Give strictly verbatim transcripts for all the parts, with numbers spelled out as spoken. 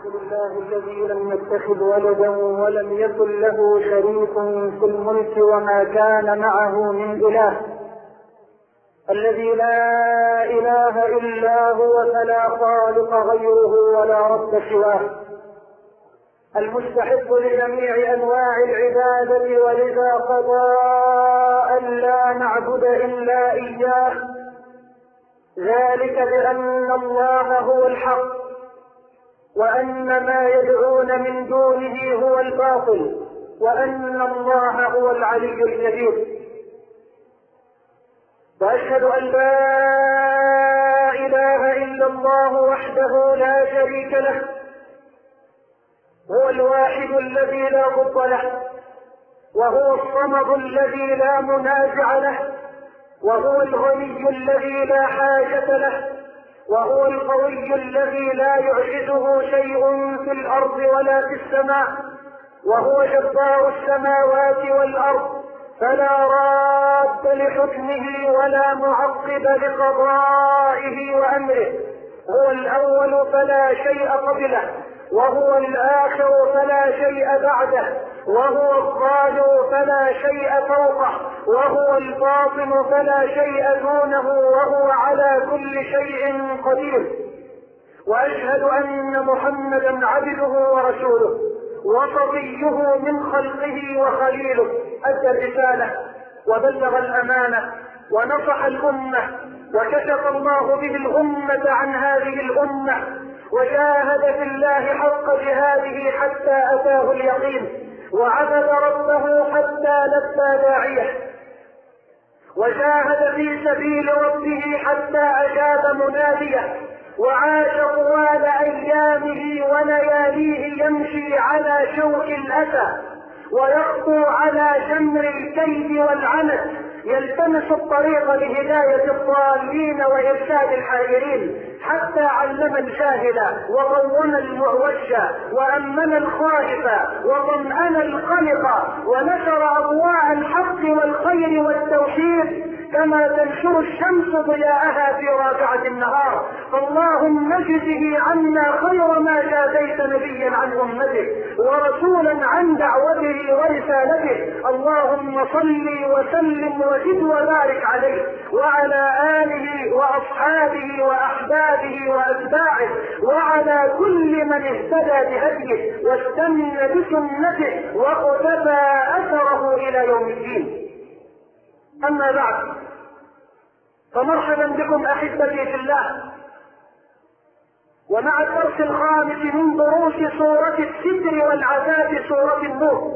لله الذي لم يتخذ ولدا ولم يكن له شريك في الملك وما كان معه من إله، الذي لا إله إلا هو فلا خالق غيره ولا رب سواه، المستحق لجميع أنواع العبادة، ولذا قضى أن لا نعبد إلا إياه، ذلك بأن الله هو الحق وأن ما يدعون من دونه هو الباطل وأن الله هو العلي الكبير. وأشهد أن لا إله إلا الله وحده لا شريك له، هو الواحد الذي لا ضد له، وهو الصمد الذي لا منازع له، وهو الغني الذي لا حاجة له، وهو القوي الذي لا يعجزه شيء في الأرض ولا في السماء، وهو جبار السماوات والأرض فلا راد لحكمه ولا معقب لقضائه وأمره، هو الأول فلا شيء قبله، وهو الآخر فلا شيء بعده، وهو الظاهر فلا شيء فوقه، وهو الباطن فلا شيء دونه، وهو على كل شيء قدير. وأشهد أن محمدا عبده ورسوله وصفيه من خلقه وخليله، أدى الرسالة وبلغ الأمانة ونصح الأمة، وكشف الله به الأمة عن هذه الأمة، وجاهد في الله حق جهاده حتى أتاه اليقين، وعبد ربه حتى لبى داعيه، وجاهد في سبيل ربه حتى أجاب مناديه، وعاش طوال أيامه ولياليه يمشي على شوك الأسى ويخطو على جمر الكيد والعنت، يلتمس الطريق لهداية الضالين وإرشاد الحائرين، حتى علم الجاهل وقوم المعوج وأمن الخائف وطمأن القلق، ونشر أضواء الحق والخير والتوحيد كما تنشر الشمس ضياءها في رابعة النهار. فاللهم اجزه عنا خير ما جازيت نبيا عن أمته ورسولا عن دعوته ورسالته. اللهم صل وسلم وزد وبارك عليه وعلى آله وأصحابه وأحبابه وأتباعه وعلى كل من اهتدى بهديه واستنى بسنته واقتفى أثره إلى يوم الدين. أما بعد، فمرحبا بكم أحبتي في الله، ومع الدرس الخامس من دروس سورة الستر والعذاب سورة النور،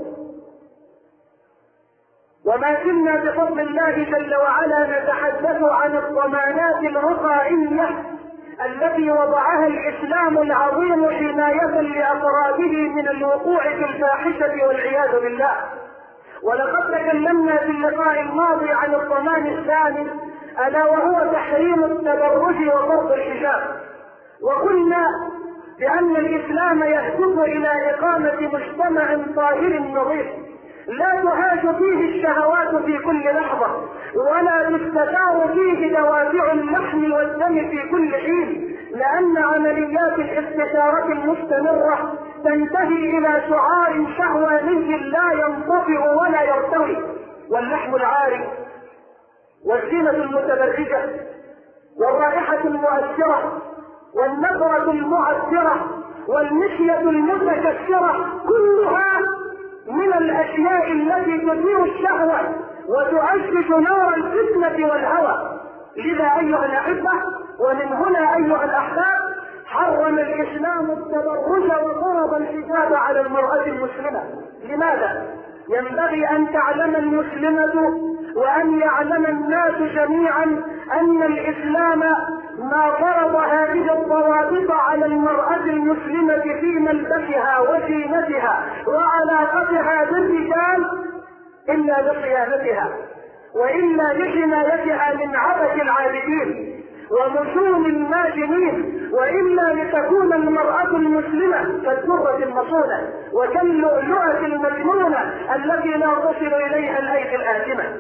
وما زلنا بفضل الله جل وعلا نتحدث عن الضمانات الوقائية التي وضعها الإسلام العظيم حماية لأفراده من الوقوع في الفاحشة والعياذ بالله. ولقد تكلمنا في اللقاء الماضي عن الضمان الثاني، ألا وهو تحريم التبرج وفرض الحجاب، وقلنا بأن الإسلام يهدف إلى إقامة مجتمع طاهر نظيف لا تهاج فيه الشهوات في كل لحظة، ولا تستثار فيه دوافع اللحم والدم في كل حين، لأن عمليات الاستثارة المستمرة تنتهي إلى شعار شهواني لا ينطفئ ولا يرتوي، واللحم العاري والزينة المتبرجة والرائحة المؤثرة والنظرة المعثرة والمشية المتكسرة كلها من الأشياء التي تثير الشهوة وتعشش نار الفتنة والهوى. لذا أيها الأحبة، ومن هنا أيها الأحباب، حرم الإسلام التبرج وفرض الحجاب على المرأة المسلمة. لماذا؟ ينبغي أن تعلم المسلمة وأن يعلم الناس جميعا أن الإسلام ما فرض هذه الضوابط على المرأة المسلمة في ملبسها وزينتها وعلاقتها بالرجال إلا لصيانتها، وإلا لحمايتها من عبث العابدين ومجون الماجنين، وإلا لتكون المرأة المسلمة كالدرة المصونة وكاللؤلؤة المجنونة التي لا تصل إليها الأيدي الآثمة.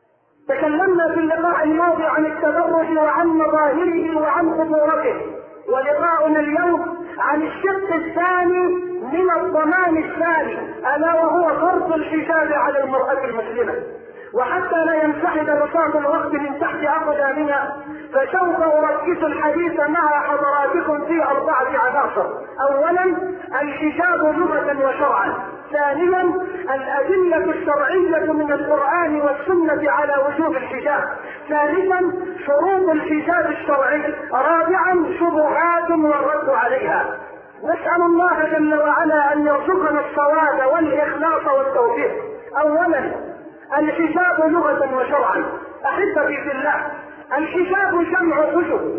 تكلمنا في اللقاء الماضي عن التبرج وعن مظاهره وعن خطورته، ولقاؤنا اليوم عن الشق الثاني من الضمان الثاني، ألا وهو فرض الحجاب على المرأة المسلمة. وحتى لا ينسحب بساط الوقت من تحت أقدامنا فسوف أركز الحديث مع حضراتكم في أربعة عناصر. أولا الحجاب لغة وشرعا. ثانيا الأدلة الشرعية من القرآن والسنة على وجوب الحجاب. ثالثا شروط الحجاب الشرعي. رابعا شبهات والرد عليها. نسأل الله جل وعلا أن يرزقنا الصواب والإخلاص والتوفيق. أولا الحجاب لغة وشرعا. أحبتي في الله، الحجاب جمع حجب،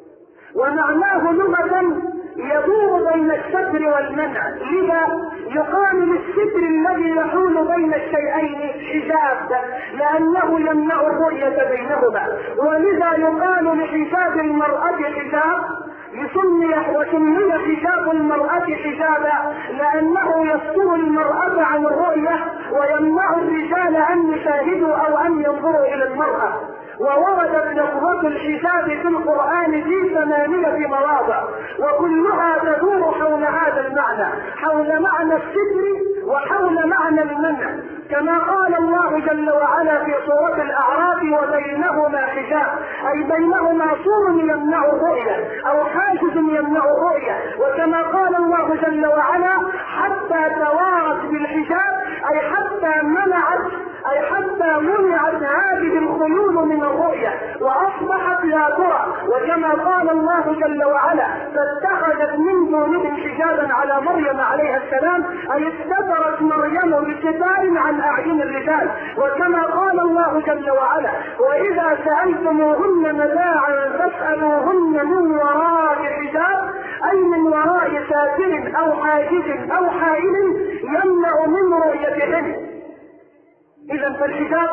ومعناه لغة يدور بين الستر والمنع، لذا يقال للستر الذي يحول بين الشيئين حجاب لأنه يمنع الرؤية بينهما، ولذا يقال لحجاب المرأة حجاب يسمي وسمي حجاب المرأة حجابا لأنه يستر المرأة عن الرؤية ويمنع الرجال أن يشاهدوا أو أن ينظروا إلى المرأة. ووردت لفظة الحجاب في القرآن في ثمانية مواضع وكلها تدور حول هذا المعنى، حول معنى الستر وحول معنى المنع، كما قال الله جل وعلا في سورة الأعراف وبينهما حجاب، أي بينهما سور يمنع الرؤية أو حاجز يمنع الرؤية. وكما قال الله جل وعلا حتى توارت بالحجاب، أي حتى منعت أي حتى منعت هذه الخيول من الرؤية وأصبحت لا ترى. وكما قال الله جل وعلا فاتخذت من دونهم حجابا على مريم عليها السلام، أي استترت مريم بستار عن أعين الرجال. وكما قال الله جل وعلا وإذا سألتموهن متاعا فاسألوهن من وراء حجاب، أي من وراء ساتر أو حاجز أو حائل يمنع من رؤيتهن. إذا فالحجاب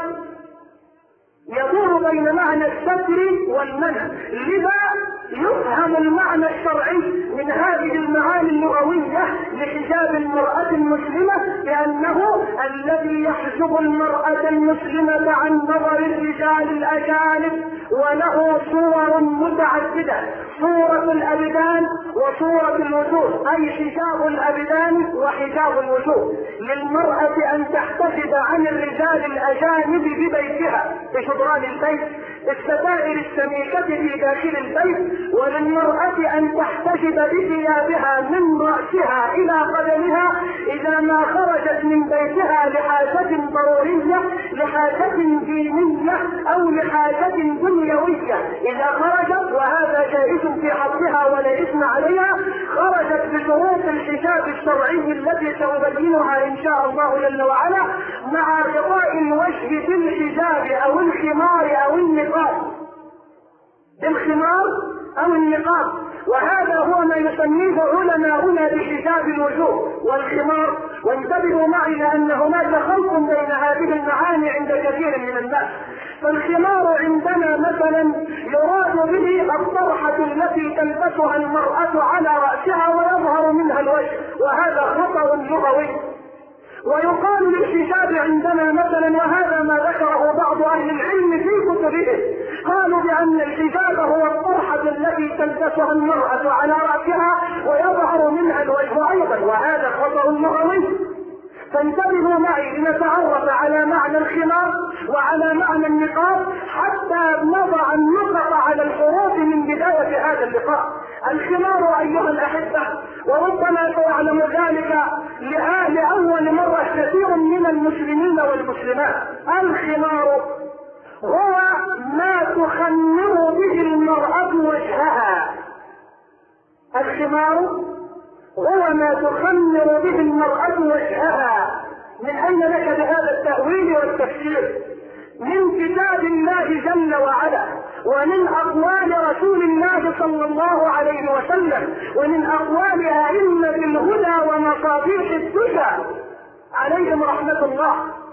يدور بين معنى الستر والمنع، لذا يفهم المعنى الشرعي من هذه المعاني اللغوية لحجاب المرأة المسلمة بأنه الذي يحجب المرأة المسلمة عن نظر الرجال الأجانب، وله صور متعددة: صورة الأبدان وصورة الوجوه، أي حجاب الأبدان وحجاب الوجوه. للمرأة أن تحتجب عن الرجال الأجانب ببيتها بجدران البيت، الستائر السميكة في داخل البيت، وللمرأة أن تحتجب بثيابها من رأسها إلى قدمها إذا ما خرجت من بيتها لحاجة ضرورية، لحاجة دينية أو لحاجة دنيوية. إذا خرجت وهذا جائز في حقها ولا إثم عليها، خرجت بشروط الحجاب الشرعي التي سأبينها إن شاء الله جل وعلا، مع غطاء الوجه بالحجاب أو الخمار أو النقاب، بالخمار أو النقاب. وهذا هو ما يسميه علماؤنا بحجاب الوجوه والخمار. وانتبهوا معي لأن هناك خلط بين هذه المعاني عند كثير من الناس. فالخمار عندنا مثلا يراد به الطرحة التي تلبسها المرأة على رأسها ويظهر منها الوجه، وهذا خطأ لغوي. ويقال للحجاب عندنا مثلا، وهذا ما ذكره بعض أهل العلم في كتبهم، قالوا بأن الحجاب هو الطرحة التي تلبسها المرأة على رأسها ويظهر منها الوجه أيضا، وهذا خطأ لغوي. فانتبهوا معي لنتعرف على معنى الخمار وعلى معنى النقاب حتى نضع النقط على الحروف من بداية هذا اللقاء. الخمار أيها الأحبة، وربما سيعلم ذلك لأول مرة كثير من المسلمين والمسلمات، الخمار هو ما تخمر به المرأة وجهها. الخمار هو ما تخمر به المرأة وجهها. من أين لك بهذا التأويل والتفسير؟ من كتاب الله جل وعلا، ومن أقوال رسول الله صلى الله عليه وسلم، ومن أقوال أئمة الهدى ومصابيح الدجى عليهم رحمة الله.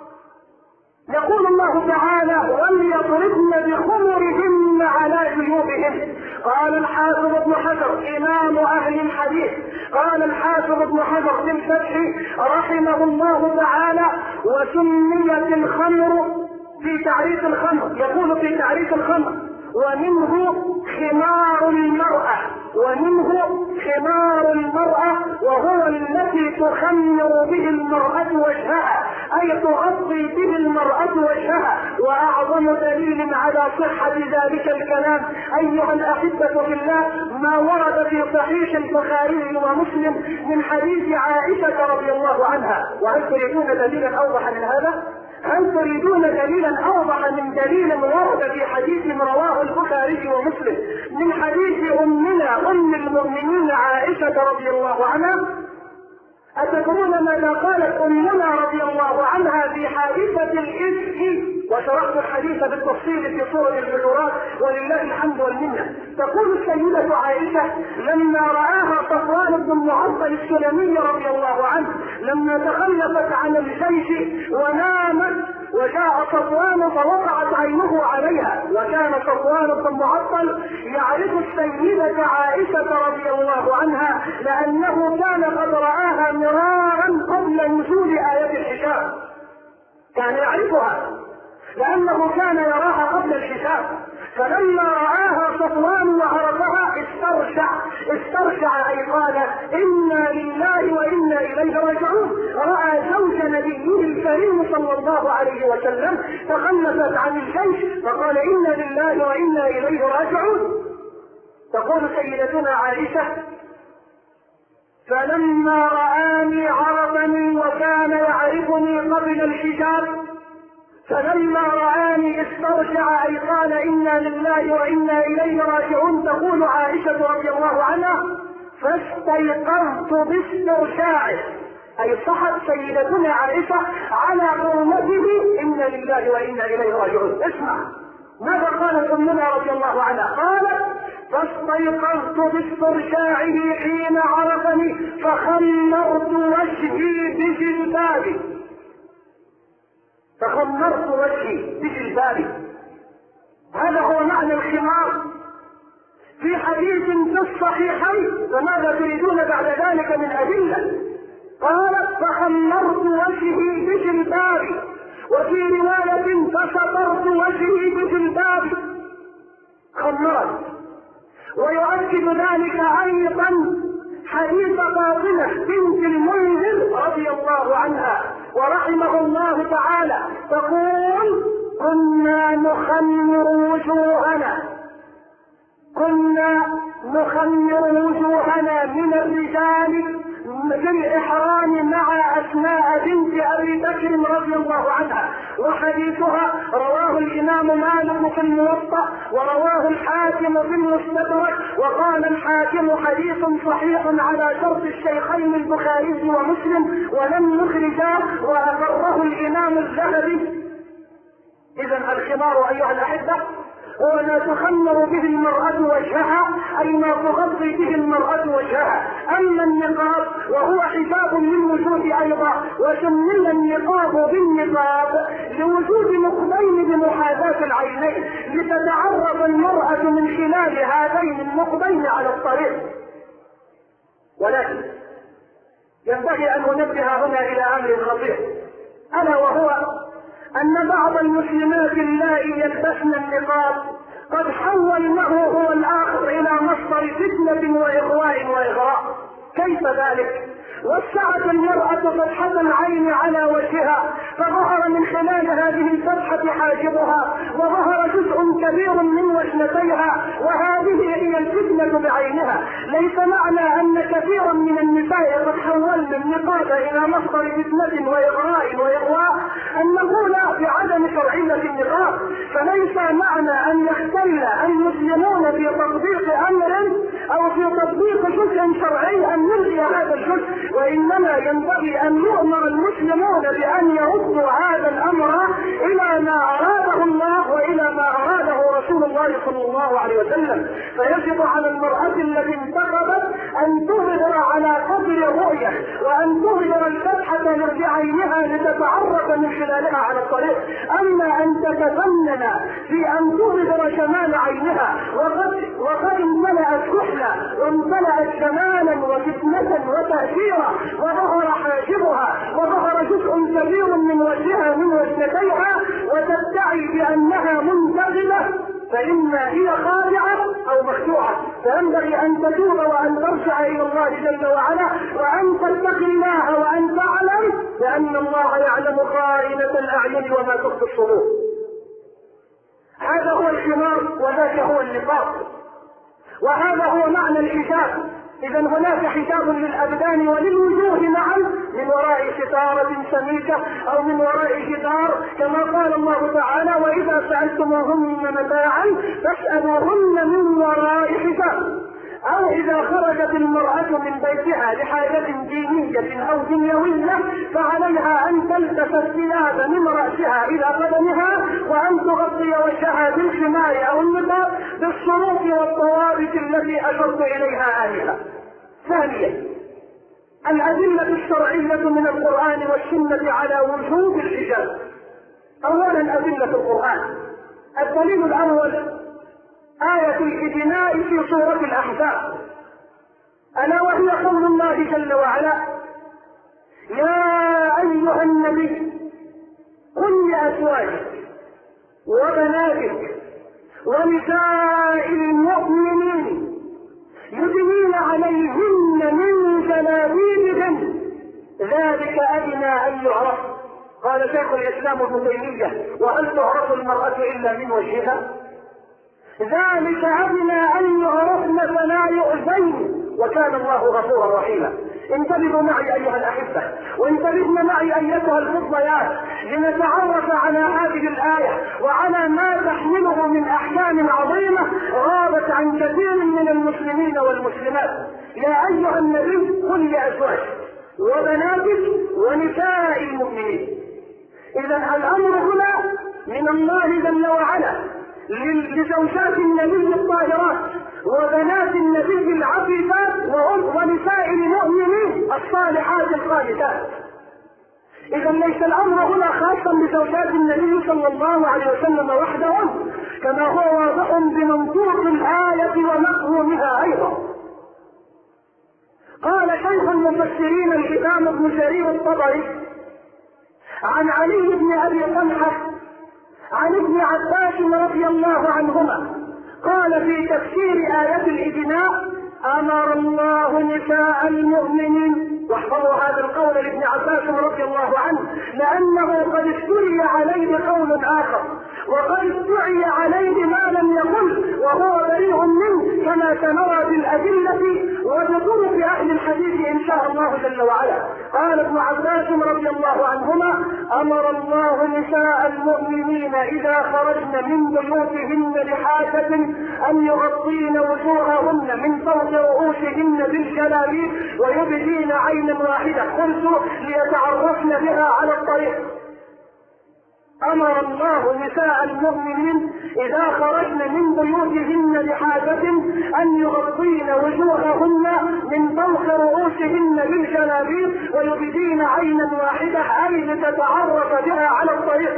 يقول الله تعالى وليضربن بخمرهن على جيوبهن. قال الحافظ ابن حجر إمام أهل الحديث، قال الحافظ ابن حجر في الفتح رحمه الله تعالى وسميت الخمر في تعريف الخمر، يقول في تعريف الخمر ومنه خمار المرأة، ومنه خمار المرأة، وهو التي تخمر به المرأة وجهها، أي تغطي به المرأة وجهها. وأعظم دليل على صحة ذلك الكلام أيها الأحبة في الله ما ورد في صحيح البخاري ومسلم من حديث عائشة رضي الله عنها. وهل تريدون دليلا أوضح من هذا؟ هل تريدون دليلا أوضح من دليل ورد في حديث رواه البخاري ومسلم من حديث أمنا أم المؤمنين عائشة رضي الله عنها؟ أتدرون ماذا قالت أمنا رضي الله عنها في حادثة الإفك؟ وشرحت الحديث بالتفصيل في سورة الحجرات ولله الحمد والمنة. تقول السيدة عائشة لما رآها صفوان بن معطل السلمي رضي الله عنه لما تخلفت عن الجيش ونامت، وجاء صفوان فوقعت عينه عليها، وكان صفوان بن معطل يعرف السيدة عائشة رضي الله عنها لأنه كان قد رآها مرارا قبل نزول آية الحجاب، كان يعرفها لأنه كان يراها قبل الحجاب. فلما رآها صفوان وعرفها استرجع استرجع أي قال إنا لله وإنا إليه راجعون. رأى زوج نبيه الكريم صلى الله عليه وسلم تخلفت عن الجيش فقال إنا لله وإنا إليه راجعون. تقول سيدتنا عائشة فلما رآني عرفني وكان يعرفني قبل الحجاب، فلما رآني استرجع أي قال إنا لله وإنا إليه راجعون. تقول عائشة رضي الله عنها فاستيقظت باسترجاعه، أي صحت سيدتنا عائشة على قومته إنا لله وإنا إليه راجعون. اسمع ماذا قالت أمنا رضي الله عنها؟ قالت فاستيقظت باسترجاعه حين عرفني فخمرت وجهي بجلبابي فخمرت وجهي بجلبابي. هذا هو معنى الخمار في حديث في الصحيحين. فماذا تريدون بعد ذلك من أدلة؟ قالت فخمرت وجهي بجلبابي، وفي رواية فسترت وجهي بجلبابي. خمرت. ويؤكد ذلك أيضا حديث فاطمة بنت المنذر رضي الله عنها ورحمه الله تعالى تقول كنا نخمر وجوهنا كنا نخمر وجوهنا من الرجال في الإحرام مع أسماء بنت أبي بكر رضي الله عنها. وحديثها رواه الإمام مالك في الموطأ ورواه الحاكم في المستدرك، وقال الحاكم حديث صحيح على شرط الشيخين البخاري ومسلم ولم يخرجاه، وأقره الإمام الذهبي. إذن الخمار أيها الأحبة هو ما تخمر به المرأة وجهها، أي ما تغطي به المرأة وجهها. أما النقاب وهو حجاب للوجود أيضا، وسمي النقاب بالنقاب لوجود نقبين بمحاذاة العينين لتتعرف المرأة من خلال هذين النقبين على الطريق. ولكن ينبغي أن ننبه هنا إلى أمر خطير، ألا وهو أن بعض المسلمات اللائي يلبسن النقاب قد حولنه هو الآخر إلى مصدر فتنة وإغواء وإغراء. كيف ذلك؟ وسعت المرأة فتحة العين على وجهها فظهر من خلال هذه الفتحة حاجبها وظهر جزء كبير من وجنتيها، وهذه هي الفتنة بعينها. ليس معنى أن كثيرا من النساء قد حولن النقاب إلى مصدر فتنة وإغراء وإغواء أن نقول بعدم شرعية النقاب. فليس معنى أن يختل المسلمون في تطبيق أمر أو في تطبيق جزء شرعي أن نلغي هذا الجزء، وإنما ينبغي أن يؤمر المسلمون بأن يردوا هذا الأمر إلى ما أراده الله وإلى ما أراده رسول الله صلى الله عليه وسلم. فيجب على المرأة التي انتقبت أن تظهر على قدر الرؤية وأن تظهر الفتحة بعينها لتتعرف من خلالها على الطريق. أما أن تتفنن في أن تظهر جمال عينها وقد وقد امتلأت كحلا وامتلأت جمالا وفتنة وتأثيرا وظهر حاجبها وظهر جزء كبير من وجهها من وجنتيها وتدعي بأنها منتقبة، فإما هي خادعة أو مخدوعة، فينبغي أن تتوب وأن ترجع إلى الله جل وعلا، وأن تتقي الله وأن تعلم بأن الله يعلم خائنة الأعين وما تخفي الصدور. هذا هو الحمار وذاك هو النقاط، وهذا هو معنى الحجاب. إذا هناك حجاب للأبدان وللوجوه معا من وراء ستارة سميكة أو من وراء جدار، كما قال الله تعالى: وإذا سألتموهن متاعا فاسألوهن من وراء حجاب. أو إذا خرجت المرأة من بيتها لحاجة دينية أو دنيوية فعليها أن تلبس الثياب من رأسها إلى قدمها، وأن تغطي وجهها بالخمار أو النقاب بالشروط والضوابط التي أشرت إليها آنفا. ثانيا، الأدلة الشرعية من القرآن والسنة على وجوب الحجاب. أولا أدلة القرآن. الدليل الأول آية الإجناء في سورة الأحزاب، ألا وهي قول الله جل وعلا: يا أيها النبي قل لأزواجك وبناتك ونساء المؤمنين يدنين عليهن من جلابيبهن ذلك أدنى أن يعرف. قال شيخ الإسلام ابن تيمية: وهل تعرف المرأة إلا من وجهها؟ ذلك أدنى أن يعرفن فلا يؤذين وكان الله غفورا رحيما. انتبهوا معي أيها الأحبة، وانتبهن معي أيتها الفضليات، لنتعرف على هذه الآية وعلى ما تحمله من أحكام عظيمة غابت عن كثير من المسلمين والمسلمات. يا أيها النبي قل لأزواجك وبناتك ونساء المؤمنين. إذا الأمر هنا من الله جل وعلا لزوجات النبي الطاهرات وبنات النبي العفيفات ونساء المؤمنين الصالحات القانتات. إذا ليس الأمر هنا خاصا بزوجات النبي صلى الله عليه وسلم وحدهم، كما هو واضح بمنطوق الآية ومفهومها أيضا. قال شيخ المفسرين الإمام ابن جرير الطبري عن علي بن أبي طلحة عن ابن عباس رضي الله عنهما قال في تفسير آية الإجناء: أمر الله نساء المؤمنين. واحفظوا هذا القول لابن عباس رضي الله عنه، لأنه قد استري عليه قول آخر، وقد استعي عليه ما لم يقل وهو بريء منه، كما سنرى بالأدلة وبطرق أهل الحديث إن شاء الله جل وعلا. قال ابن عباس رضي الله عنهما: أمر الله نساء المؤمنين إذا خرجن من بيوتهن لحاجة أن يغطين وجوههن من فوق رؤوسهن بالجلابيب ويبدين عينا واحدة، قلت ليتعرفن بها على الطريق. أمر الله نساء المؤمنين إذا خرجن من بيوتهن لحاجة أن يغطين وجوههن من فوق رؤوسهن بالجلابيب ويبدين عينا واحدة، أي لتتعرف بها على الطريق.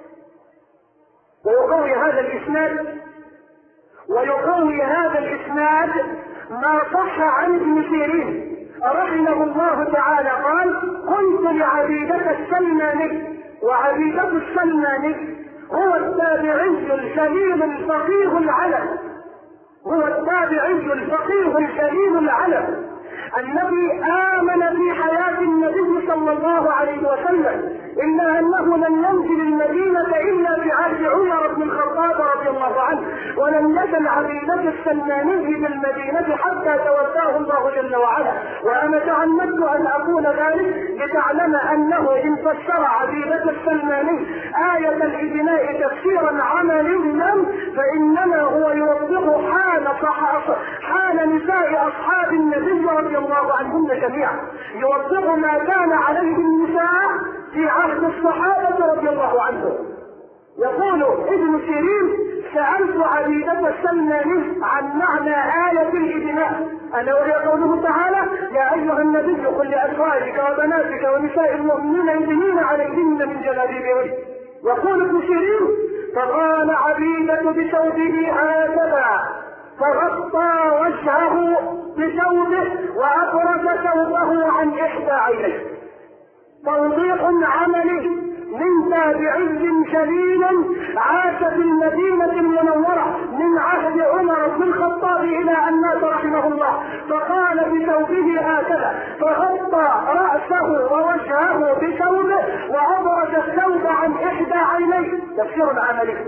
ويقوي هذا الإسناد ويقوي هذا الإسناد ما صح عن ابن سيرين رحمه الله تعالى قال: قلت لعبيدة السلماني، وعبيدة السلماني هو التابعي الجليل الفقيه العلم، هو التابعي الفقيه الجليل العلم الذي آمن في حياة النبي صلى الله عليه وسلم، إلا أنه لم ينزل المدينة إلا في عهد عمر بن الخطاب رضي الله عنه، ولم يزل عبيدة السلماني بالمدينة حتى توفاه الله جل وعلا. وأنا تعمدت أن أقول ذلك لتعلم أنه إن فسر عبيدة السلماني آية الإجناء تفسيرا عمليا فإنما هو يوضح حال صحابة حال نساء أصحاب النبي رضي الله عنهن جميعا، يوضح ما كان عليه النساء في عهد الصحابة رضي الله عنهم. يقول ابن سيرين: سألت عبيدة السلماني عن معنى آية الإجناء، ألا وهي قوله تعالى: يا أيها النبي قل لأزواجك وبناتك ونساء المؤمنين يدنين عليهن من جلابيبهن. يقول ابن سيرين: فقال عبيدة بثوبه هكذا فغطى وجهه بثوبه وأبرز ثوبه عن إحدى عينيه. توضيح عملي من تابعي جليل عاش في المدينة المنورة من عهد عمر بن الخطاب إلى أن مات رحمه الله، فقال بثوبه هكذا، فغطى رأسه ووجهه بثوبه وأبرز الثوب عن إحدى عينيه. تفسير عملي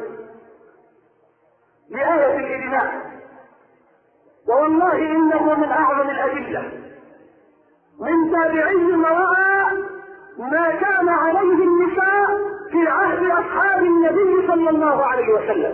لآية الإدماء، والله إنه من أعظم الأدلة. من تابعيهم رأى ما كان عليه النساء في عهد أصحاب النبي صلى الله عليه وسلم.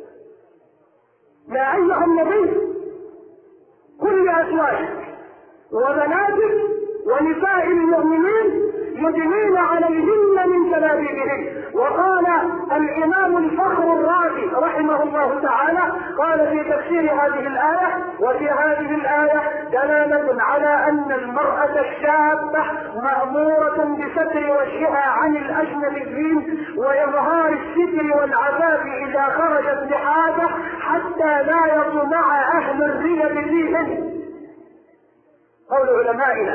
يا أيها النبي قل لأزواجك وبناتك ونساء المؤمنين يدنين عليهن من جلابيبهن. وقال الإمام الفخر الرازي رحمه الله تعالى قال في تفسير هذه الآية: وفي هذه الآية دلالة على أن المرأة الشابة مأمورة بستر وجهها عن الأجنبيين وإظهار الستر والعفاف إذا خرجت لحاجة حتى لا يطمع أهل الريب فيهن. قول علمائنا.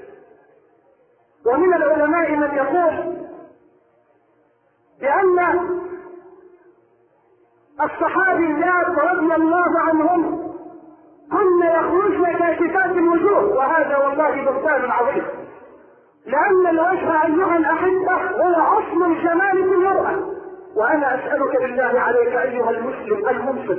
ومن العلماء من يقول بأن الصحابيات رضي الله عنهم كن يخرجن كاشفات الوجوه، وهذا والله بهتان عظيم، لأن الوجه أيها الأحبة هو أصل الجمال في المرأة. وأنا أسألك بالله عليك أيها المسلم المنصف،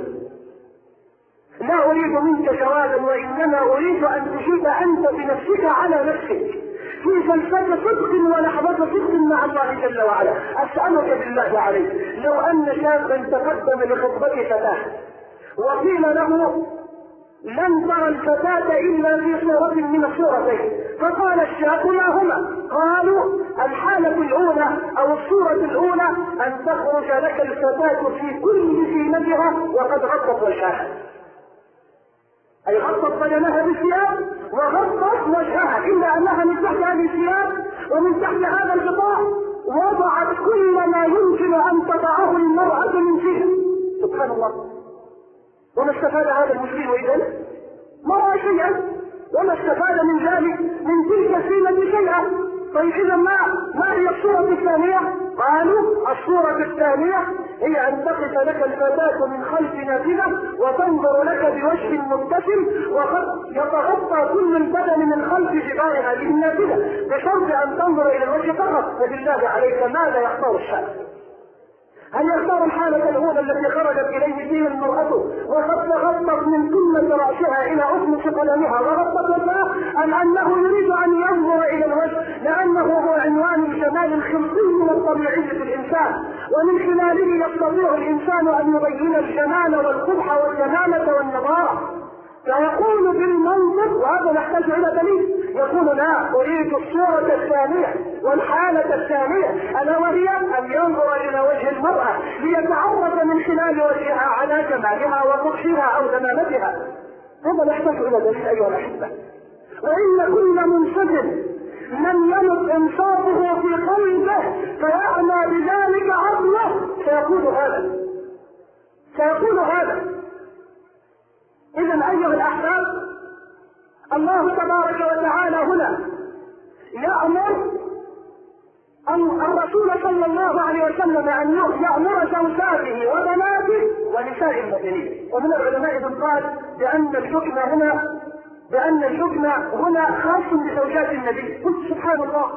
لا أريد منك جوابا، وإنما أريد أن تجيب أنت بنفسك على نفسك في فلسفة صدق ولحظة صدق مع الله جل وعلا. أسألك بالله عليك، لو أن شابا تقدم لخطبة فتاة وقيل له لن ترى الفتاة إلا في صورة من الصورتين، فقال الشاب ما هما؟ قالوا الحالة الأولى أو الصورة الأولى أن تخرج لك الفتاة في كل زينتها وقد غطت وجهها، أي غطت بدنها بالثياب وغطت وجهها، إلا أنها من تحت هذه الثياب ومن تحت هذا الغطاء وضعت كل ما يمكن أن تضعه المرأة من فيها. سبحان الله. وما استفاد هذا المسلم إذن؟ ما رأى شيئا، وما استفاد من ذلك من تلك الزينة شيئا. طيب إذا ما ما هي الصورة الثانية؟ قالوا الصورة الثانية هي أن تقف لك الفتاة من خلف نافذة وتنظر لك بوجه مبتسم وقد يتغطى كل البدن من خلف جبارها بالنافذة بشرط أن تنظر إلى الوجه فقط. فبالله عليك ماذا يختار الشاب؟ هل يختار الحالة الأولى التي خرجت إليه فيها المرأة وقد تغطت من قمة رأسها إلى أفنص قدمها وغطت وجهها، أم أنه يريد أن ينظر إلى الوجه لأنه هو عنوان الجمال الخلقي والطبيعي في الإنسان، ومن خلاله يستطيع الإنسان أن يبين الجمال والقبح والجمالة والنضارة؟ فيقول بالمنطق، وهذا نحتاج إلى دليل، يقول لا أريد الصورة الثانية والحالة الثانية، ألا وهي أن ينظر إلى وجه المرأة ليتعرف من خلال وجهها على جمالها وقبحها أو جمالتها. هذا نحتاج إلى دليل أيها الأحبة. وإن كل منسجم من يمت إنصافه في قلبه فيعمى بذلك عقله سيقول هذا سيقول هذا إذا أيها الأحباب، الله تبارك وتعالى هنا يأمر الرسول صلى الله عليه وسلم أن يأمر زوجاته وبناته ونساء المؤمنين. ومن العلماء من قال بأن الحكم هنا بأن الحكم هنا خاص بزوجات النبي. قلت سبحان الله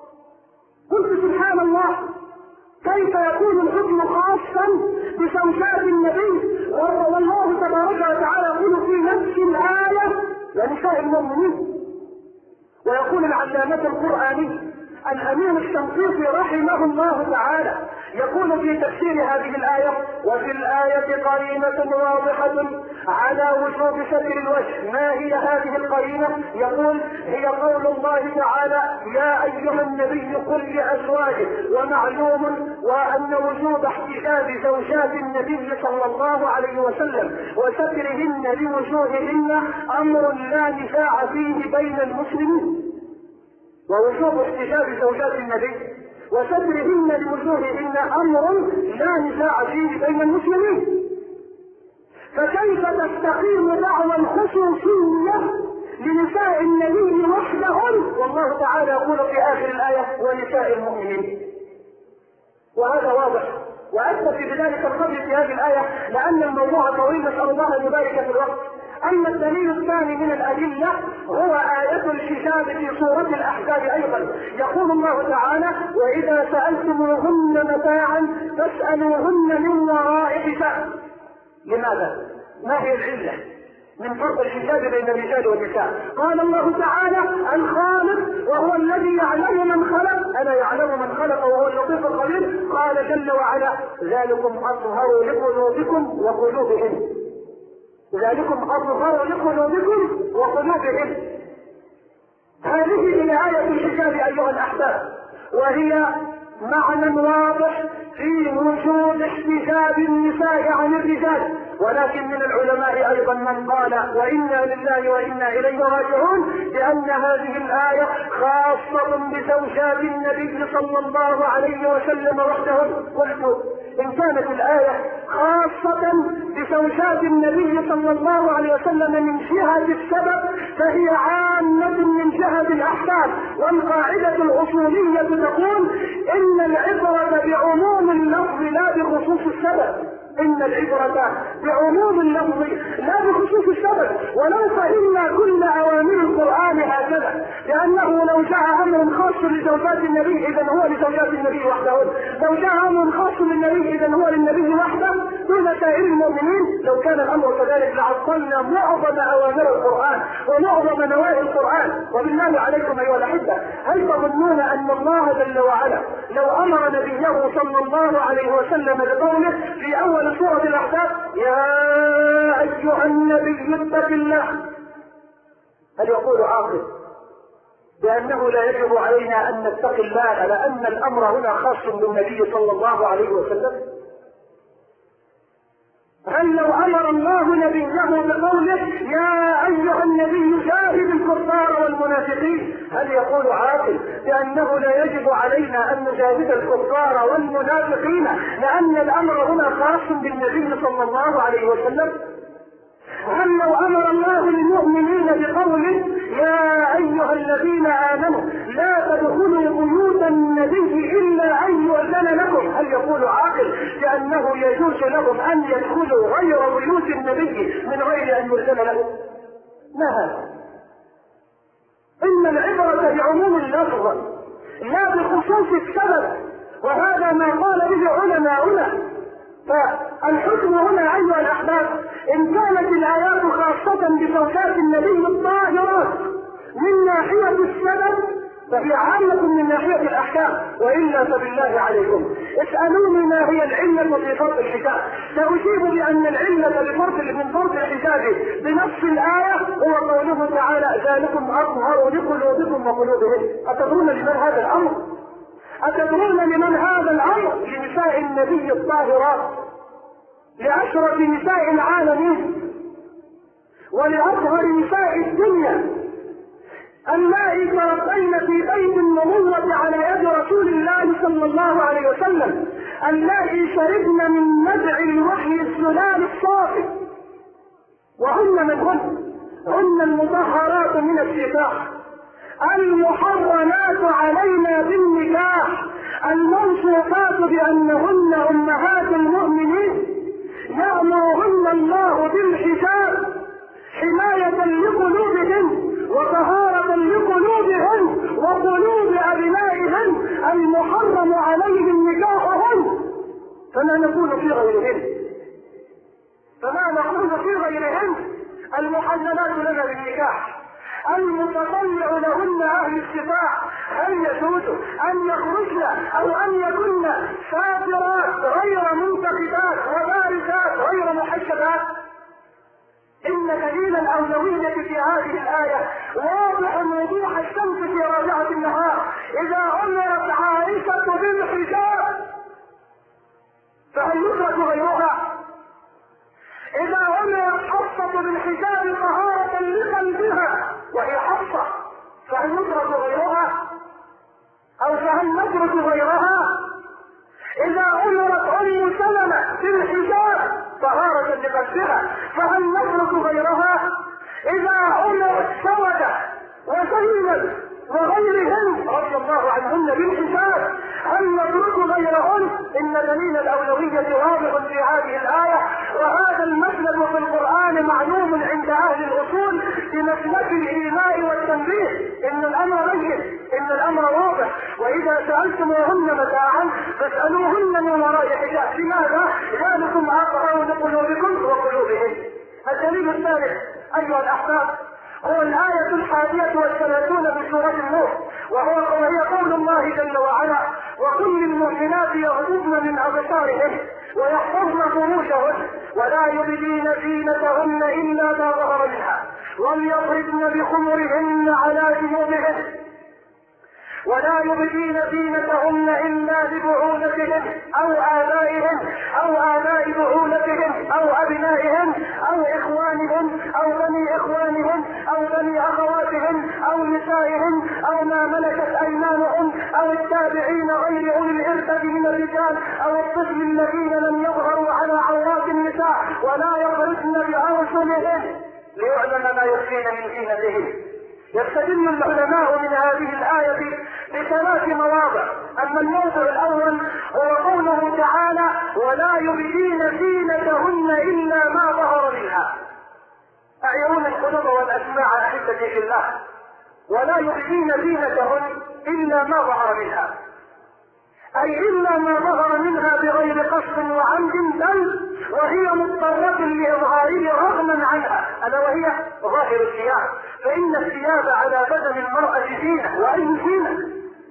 قلت سبحان الله كيف يكون الحكم خاصا بزوجات النبي والله تبارك وتعالى يقول في نفس الآية لنساء المؤمنين؟ ويقول العلامة القرآني الأمين الشنقيطي رحمه الله تعالى يقول في تفسير هذه الآية: وفي الآية قرينة واضحة على وجوب ستر الوجه. ما هي هذه القرينة؟ يقول هي قول الله تعالى: يا أيها النبي قل لأزواجك. ومعلوم وأن وجوب احتجاب زوجات النبي صلى الله عليه وسلم وسترهن لوجوههن أمر لا نزاع فيه بين المسلمين، ووجوب احتجاب زوجات النبي وسترهن لوجوههن أمر لا نزاع فيه بين المسلمين. فكيف تستقيم دعوى الخصوصية لنساء النبي وحدهن والله تعالى يقول في آخر الآية: ونساء المؤمنين؟ وهذا واضح، وأثبت بذلك القدر في هذه الآية لأن الموضوع طويل، نسأل الله أن يبارك في الوقت. أما الدليل الثاني من الأدلة هو آية الحجاب في سورة الأحزاب أيضا. يقول الله تعالى: وإذا سألتموهن متاعا فاسألوهن من وراء حجاب. لماذا؟ ما هي العلة من فرق الحجاب بين الرجال والنساء؟ قال الله تعالى: الخالق وهو الذي يعلم من خلق، ألا يعلم من خلق وهو اللطيف الخبير. قال جل وعلا: ذلكم أطهر لقلوبكم وقلوبهم، ذلكم أطهر لقلوبكم وقلوبهم. هذه هي آية الحجاب أيها الأحباب، وهي معنى واضح في وجود احتجاب النساء عن الرجال. ولكن من العلماء أيضا من قال وإنا لله وإنا إليه راجعون بأن هذه الآية خاصة بزوجات النبي صلى الله عليه وسلم وحدهم. قلت إن كانت الآية خاصة بزوجات النبي صلى الله عليه وسلم من جهة السبب فهي عامة من جهة الأحكام. والقاعدة الأصولية تقول إن العبرة بعموم اللفظ لا بخصوص السبب، إن العبرة بعموم اللفظ لا بخصوص السبب. ولو فهمنا كل أوامر القرآن هكذا، لأنه لو جاء أمر خاص لزوجات النبي إذن هو لزوجات النبي وحدهن، لو جاء أمر خاص للنبي إذن هو للنبي وحده دون سائر المؤمنين. لو كان الأمر كذلك لعطلنا معظم أوامر القرآن ومعظم نواهي القرآن. وبالله عليكم أيها الأحبة، هل تظنون أن الله جل وعلا لو أمر نبيه صلى الله عليه وسلم بقوله في أول سورة الأحزاب: يا أيها النبي اتق الله، هل يقول عاقل بأنه لا يجب علينا أن نتقي الله لأن الأمر هنا خاص بالنبي صلى الله عليه وسلم؟ هل لو أمر الله نبيه بقوله: يا أيها النبي جاهد الكفار والمنافقين، هل يقول عاقل بأنه لا يجب علينا أن نجاهد الكفار والمنافقين لأن الأمر هنا خاص بالنبي صلى الله عليه وسلم؟ هل لو أمر الله المؤمنين بقوله: يا أيها الذين آمنوا لا تدخلوا بيوت النبي إلا أن يؤذن لكم، هل يقول عاقل بأنه يجوز لهم أن يدخلوا غير بيوت النبي من غير أن يؤذن لهم؟ ما هذا؟ إن العبرة بعموم اللفظ لا بخصوص السبب، وهذا ما قال به علماؤنا. فالحكم هنا أيها الأحباب إن كانت الآيات خاصة بزوجات النبي الطاهرات من ناحية السبب فهي عامة من ناحية الأحكام، وإلا فبالله عليكم اسألوني ما هي العلة في فرض الحجاب، سأجيب بأن العلة لفرض من فرض الحجاب بنص الآية هو قوله تعالى: ذلكم أطهر لقلوبكم وقلوبهم. أتدرون لمن هذا الأمر؟ أتدرون لمن هذا الأمر؟ لنساء النبي الطاهرات، لأشرف نساء العالمين ولأطهر نساء الدنيا، اللائي تربين في بيت النبوة على يد رسول الله صلى الله عليه وسلم، اللائي شربن من نبع الوحي الزلال الصافي. وهن من هن؟ هن المطهرات من الشفاح، المحرمات علينا بالنكاح، الموصوفات بأنهن أمهات المؤمنين، يأمرهن الله بالحجاب حماية لقلوبهن وطهارة لقلوبهن وقلوب أبنائهن المحرم عليهم نكاحهن. فما نقول في غيرهن؟ فما نقول في غيرهن؟ المحللات لنا بالنكاح، المتطلع لهن أهل الشفاع، هل يجوز أن يخرجن أو أن يكن سافرات غير منتقبات وبارزات غير محجبات؟ إن دليل الأولوية في هذه الآية واضح وضوح الشمس في رابعة النهار. إذا أمرت عائشة بالحجاب فهل يترك غيرها؟ إذا أمرت حفصة بالحجاب طهارة لقلبها وهي حفصة فهل يترك غيرها؟ أو فهل نترك غيرها؟ إذا أمرت أم سلمة بالحجاب طهارة لقلبها فهل نترك غيرها؟ إذا أمرت سودة وزينب وغيرهن رضي الله عنهن بالحساب. هل نترك غيرهن؟ إن دليل الأولوية واضح في هذه الآية، وهذا المسلك في القرآن معلوم عند أهل الأصول بمسلك الإيماء والتنبيه. إن الأمر بين، إن الأمر واضح. وإذا سألتموهن متاعا فاسألوهن من وراء حجاب. لماذا؟ ذلكم أقرب لقلوبكم وقلوبهن. الدليل الثالث أيها الأحباب هو الآية الحادية والثلاثون من سورة النور، وهو وهي قول الله جل وعلا: وكل المؤمنات يغضضن من أبصارهن ويحفظن فروجهن ولا يبدين زينتهن إلا ما ظهر منها وليضربن بخمرهن على جيوبهن ولا يبدين زينتهن إلا لبعولتهن أو آبائهن أو آباء بعولتهن أو أبنائهن أو إخوانهن أو بني إخوانهن أو بني أخواتهن أو نسائهن أو ما ملكت أيمانهن أو التابعين غير أولي الإربة من الرجال أو الطفل الذين لم يظهروا على عورات النساء ولا يضربن بأرجلهن ليعلم ما يخفين من زينتهن. يستدل العلماء من هذه الآية بثلاث مواضع. أما الموضع الأول هو قوله تعالى: ولا يبدين زينتهن إلا ما ظهر منها. أعيرون القلوب والأسماع أحبتي في الله. ولا يبدين زينتهن إلا ما ظهر منها، أي إلا ما ظهر منها بغير قصد وعمد، بل وهي مضطرة لإظهاره رغما عنها، ألا وهي ظاهر الثياب. فإن الثياب على بدن المرأة زينة، وأي زينة؟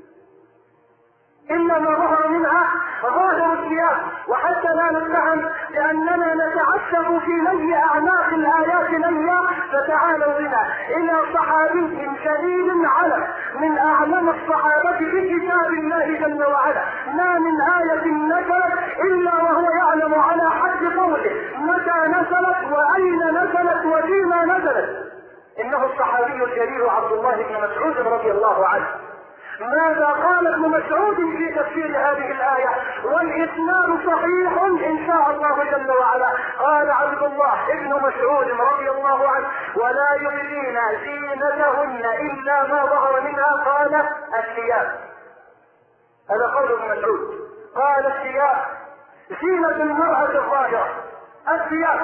إلا ما ظهر منها ظاهر الثياب. وحتى لا نتهم لأننا نتعسف في لي أعناق الآيات ليا، فتعالوا بنا إلى صحابي شديد علم من أعلم الصحابة بكتاب الله جل وعلا، ما من آية نزلت إلا وهو يعلم على حد قوله متى نزلت وأين نزلت وفيما نزلت. إنه الصحابي الجليل عبد الله بن مسعود رضي الله عنه. ماذا قال ابن مسعود في تفسير هذه الآية؟ والإسناد صحيح إن شاء الله جل وعلا. قال عبد الله ابن مسعود رضي الله عنه: ولا يبدين زينتهن إلا ما ظهر منها. قال الثياب. هذا قول ابن مسعود. قال الثياب زينة المرأة الظاهرة الثياب.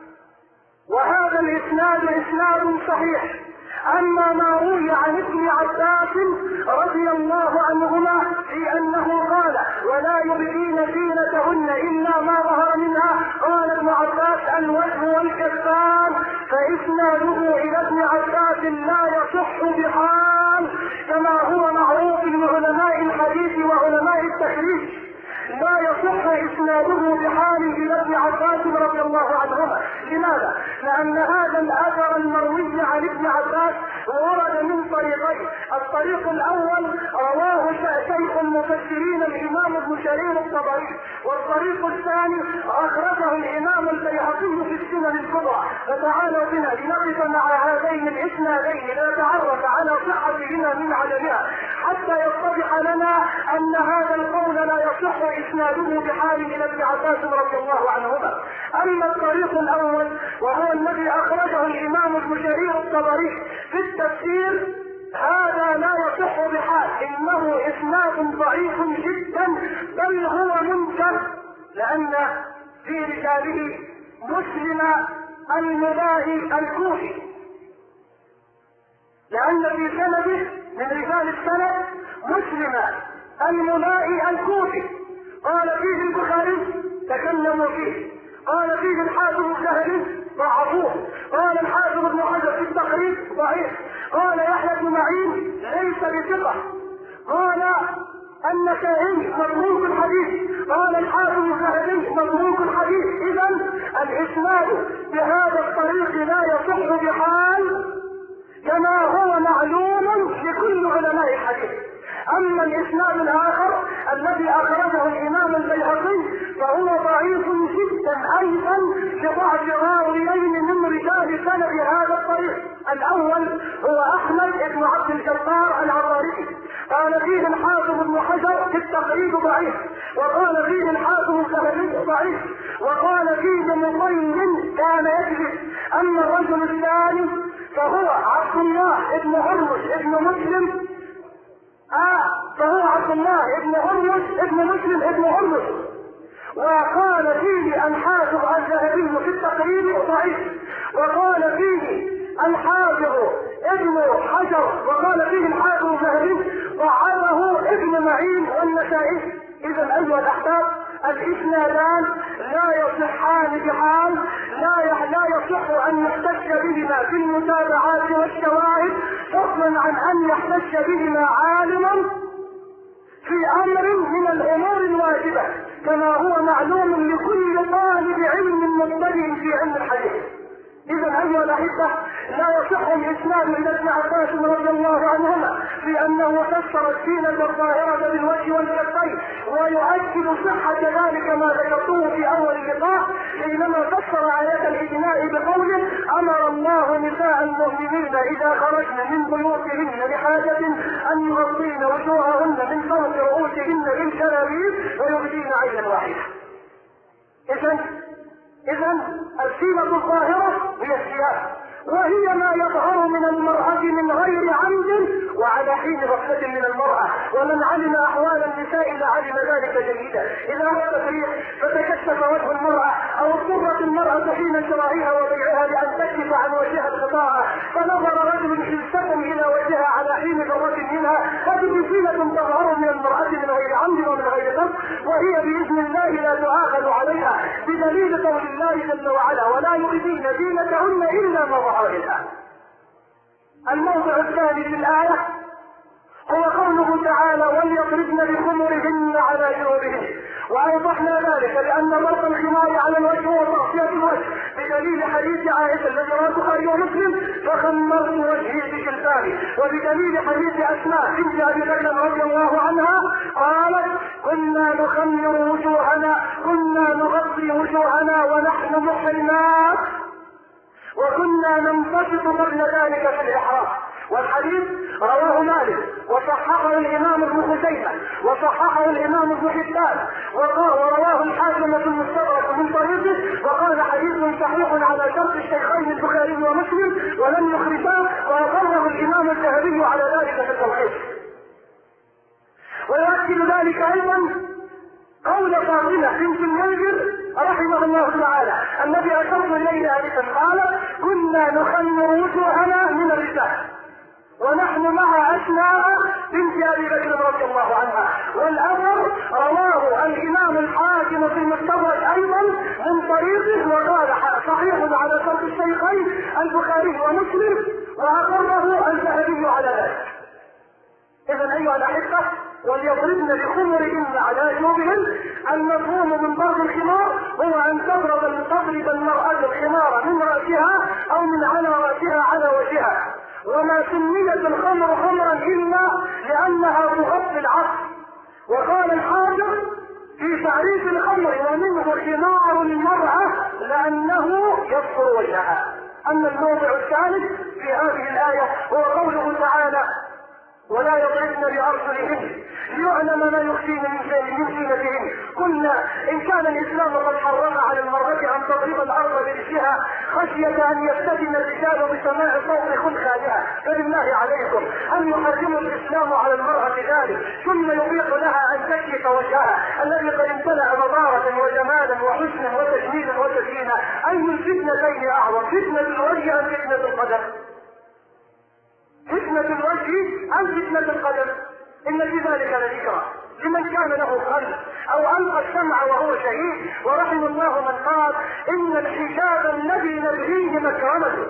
وهذا الإسناد إسناد صحيح. أما ما روي عن ابن عباس رضي الله عنهما في أنه قال: ولا يبدين زينتهن إلا ما ظهر منها، قال ابن عباس: الوجه والكفان، فإسناده إلى ابن عباس لا يصح بحال، كما هو معروف لعلماء الحديث وعلماء التخريج. لا يصح إسناده بحال إلى ابن عباس رضي الله عنهما. لماذا؟ لأن هذا الأثر المروي عن ابن عباس ورد من طريقين. الطريق الأول رواه شيخ المفسرين الإمام ابن جرير الطبري، والطريق الثاني أخرجه الإمام البيهقي في السنن الكبرى. فتعالوا بنا لنقف مع هذين الإسنادين لنتعرف على صحتهما من عدمها، حتى يتضح لنا أن هذا القول لا يصح إسناده بحال إلى ابن عباس رضي الله عنهما. أما الطريق الأول وهو الذي أخرجه الإمام ابن جرير الطبري في التفسير، هذا لا يصح بحال، إنه إسناد ضعيف جدا، بل هو منكر، لأن في رجاله مسلم الملاهي الكوفي، لأن في سنده من رجال السند مسلم الملاهي الكوفي. قال فيه البخاري تكلموا فيه، قال فيه الحافظ الذهبي ضعفوه، قال الحافظ ابن حجر في التقريب ضعيف، قال يحيى بن معين ليس بثقة، قال النسائي متروك الحديث، قال الحافظ الذهبي متروك الحديث. إذا الإسناد بهذا الطريق لا يصح بحال، كما هو معلوم لكل علماء الحديث. أما الإسناد الآخر الذي أخرجه الإمام البيهقي فهو ضعيف جدا أيضا لضعف راويين من رجال سند هذا الطريق. الأول هو أحمد بن عبد الجبار العطاردي، قال فيه الحافظ ابن حجر في التقريب ضعيف، وقال فيه الحافظ الذهبي ضعيف، وقال فيه مقيم كان يكذب. أما الرجل الثاني فهو عبد الله بن هرمز بن مسلم اه فهو عبد الله ابن هرمز ابن مسلم ابن هرمز. وقال فيه الحافظ الذهبي في التقريب ضعيف، وقال فيه الحافظ ابن حجر، وقال فيه الحافظ الذهبي ضعفه ابن معين والنسائي. اذا ايها الاحباب الاسنادان لا يصحان بحال، لا لا يصح ان يحتج بهما في المتابعات والشواهد، فضلا عن ان يحتج بهما عالما في امر من الامور الواجبه، كما هو معلوم لكل طالب علم مبتدئ في علم الحديث. اذا ايها الاحبه لا يصح الاسلام الى ابن عباس رضي الله عنهما في انه فسر السينه الظاهره بالوجه والكفين، ويؤكد صحه ذلك ما ذكرته في اول اللقاء حينما فسر ايه الاجناء بقوله امر الله نساء المؤمنين اذا خرجن من بيوتهن لحاجه ان يغطين وجوههن من فوق رؤوسهن بالجلابيب ويبدين عينا واحده. اذا اذا السينه الظاهره هي الثياب، وهي ما يظهر من المرأة من غير عمد وعلى حين غفلة من المرأة، ومن علم أحوال النساء لعلم ذلك جيدا. إذا أردت تفريق فتكشف وجه المرأة أو اضطرت المرأة حين شرائها وبيعها لأن تكشف عن وجهها الغطاء، فنظر رجل حلسة إلى وجهها على حين ذرة منها، هذه زينة تظهر من المرأة من غير عمد ومن غير قصد، وهي بإذن الله لا تؤاخذ عليها بدليل قول الله جل وعلا ولا يبدين زينتهن إلا ما ظهر منها. الموضع الثاني في الآية هو قوله تعالى وليضربن بخمرهن على جنوبهن، وأوضحنا ذلك لأن ضرب الخمار على الوجه وتغطية الوجه بدليل حديث عائشة الذي رواه البخاري ومسلم فخمرت وجهي بجلبابي، وبدليل حديث أسماء بنت أبي بكر رضي الله عنها قالت كنا نخمر وجوهنا كنا نغطي وجوهنا ونحن محرمات وكنا ننبسط قبل ذلك في الإحرام. والحديث رواه مالك وصححه الإمام ابن خزيمة وصححه الإمام ابن حبان ورواه الحاكم في المستدرك من طريقه وقال حديث صحيح على شرط الشيخين البخاري ومسلم ولم يخرجاه، وأقره الإمام الذهبي على ذلك في التلخيص. ويؤكد ذلك أيضا قول فاطمة بنت المنذر رحمه الله تعالى الذي أشرت إليه آنفا قال كنا نخمر وجوهنا من الرجال ونحن مع أسماء بنت أبي بكر رضي الله عنها. والأثر رواه الإمام الحاكم في المستدرك أيضا من طريقه وقال صحيح على شرط الشيخين البخاري ومسلم وأقره الذهبي على ذلك. إذا أيها الأحبة وليضربن بخمرهن على جنوبهن، المفهوم من ضرب الخمار هو أن تضرب تضرب المرأة الخمار من رأسها أو من على رأسها على وجهها. وما سميت الخمر خمرا إلا لأنها تغطي العصر. وقال الحافظ في تعريف الخمر ومنه خمار المرأة لأنه يستر وجهها. أما الموضع الثالث في هذه الآية هو قوله تعالى ولا يضربن بأرجلهن ليعلم ما يخفين من زينتهن. قلنا إن كان الإسلام قد حرم على المرأة أن تضرب الأرض برجلها خشية أن يفتتن الرجال بسماع صوت خلخالها، فبالله عليكم أن يحرم الإسلام على المرأة ذلك ثم يبيح لها أن تكشف وجهها الذي قد امتلأ نضارة وجمالا وحسنا وتجميلا وتزيينا. أي الفتنتين أعظم، فتنة الوجه أم فتنة القدم؟ فتنة الوجه أم فتنة القدم؟ إن في ذلك لذكرى لمن كان له قلب أو ألقى السمع وهو شهيد. ورحم الله من قال إن الحجاب الذي نبغيه مكرمته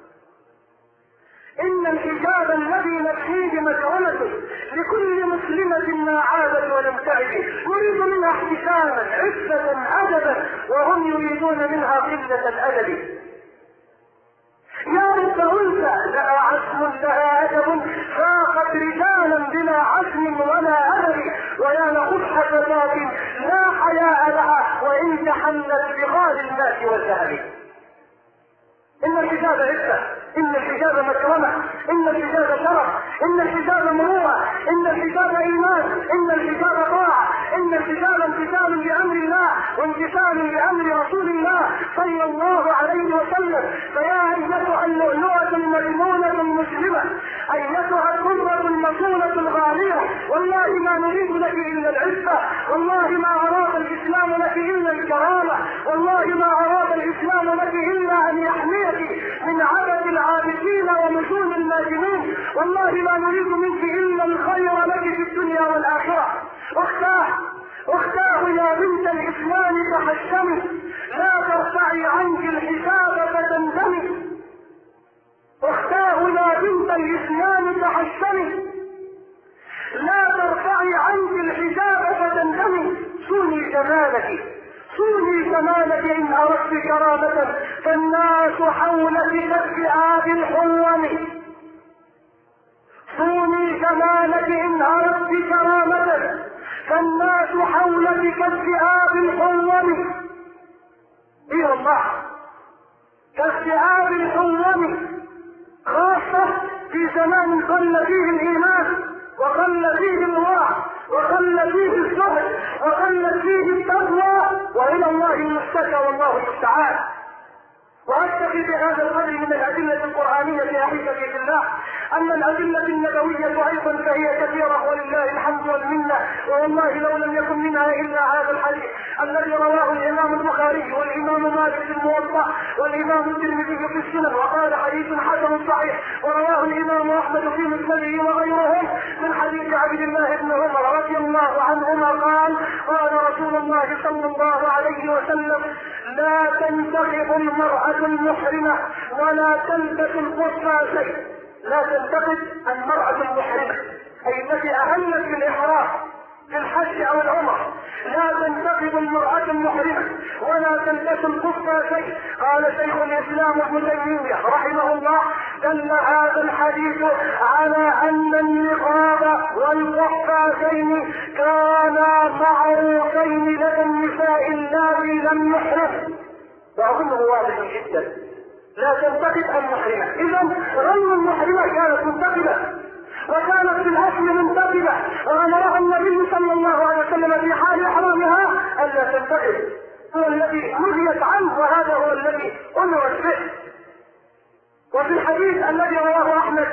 إن الحجاب الذي نبغيه مكرمته لكل مسلمة ما عادت ولم تعد يريد منها احتساما عفة أدبا وهم يريدون منها قلة الأدب. يا رب أنثى لها عزم لها أدب فاقت رجالا بلا عزم ولا أدب ويا لقبح فتاة لا حياء لها وإن تحلت بغال الناس والذهب. إن الحجاب عزة، إن الحجاب مكرمة، إن الحجاب شرف، إن الحجاب مروءة، إن الحجاب إيمان، إن الحجاب طاعة، إن الحجاب امتثال لأمر الله وامتثال لأمر رسول الله صلى الله عليه وسلم. فيا أيتها اللؤلؤة المجنونة المسلمة، أيتها الكرة المصونة الغالية، والله ما نريد لك إلا العزة، والله ما أراد الإسلام لك إلا الكرامة، والله ما أراد الإسلام لك إلا أن يحميك من عبث العابثين ومجون الناجمين، والله ما نريد منك إلا الخير لك في الدنيا والآخرة. اختاه اختاه يا بنت الإسلام تحشمي، لا ترفعي عنك الحساب فتندمي. اختاه يا بنت الإسلام تحشمي، لا ترفعي عنك الحجاب فتندمي. صوني جمالك صوني جمالك إن أردت كرامة، فالناس حولك كالذئاب الحوم. صوني جمالك إن أردت كرامة، فالناس حولك كالذئاب الحوم. إيه والله كالذئاب الحوم، خاصة في زمان قل فيه الإيمان وقل فيه الورع وقل فيه الزهد وقل فيه التقوى، وإلى الله المشتكى والله المستعان. وأكتفي بهذا القدر من الأدلة القرآنية يا أحبتي في الله أن الأدلة النبوية أيضا فهي كثيرة ولله الحمد والمنة. والله لو لم يكن منها إلا هذا الحديث الذي رواه الإمام البخاري والإمام مالك في الموطأ والإمام الترمذي في السنن وقال حديث حسن صحيح، ورواه الإمام أحمد في مسنده وغيرهم من حديث عبد الله بن عمر رضي الله عنهما قال قال رسول الله صلى الله عليه وسلم: لا تنتخب المرأة المحرمة ولا تلبس القصاصين. لا تنتخب المرأة المحرمة أي التي أهلت بالإحرام في الحج أو العمرة، لا تنتخب المرأة المحرمة ولا تلبس القصاصين. قال شيخ الإسلام ابن تيمية رحمه الله: دل هذا الحديث على أن النقاب والقفازين كانا معروفين لدى النساء اللاتي لم يحرم. وأظنه واضح جدا. لا تنتقد المحرمة، إذا غير المحرمة كانت منتقبة وكانت في الأصل منتقبة، وأمرها النبي صلى الله عليه وسلم في حال إحرامها ألا تنتقد، هو الذي نهيت عنه وهذا هو الذي أمرت به. وفي الحديث الذي رواه أحمد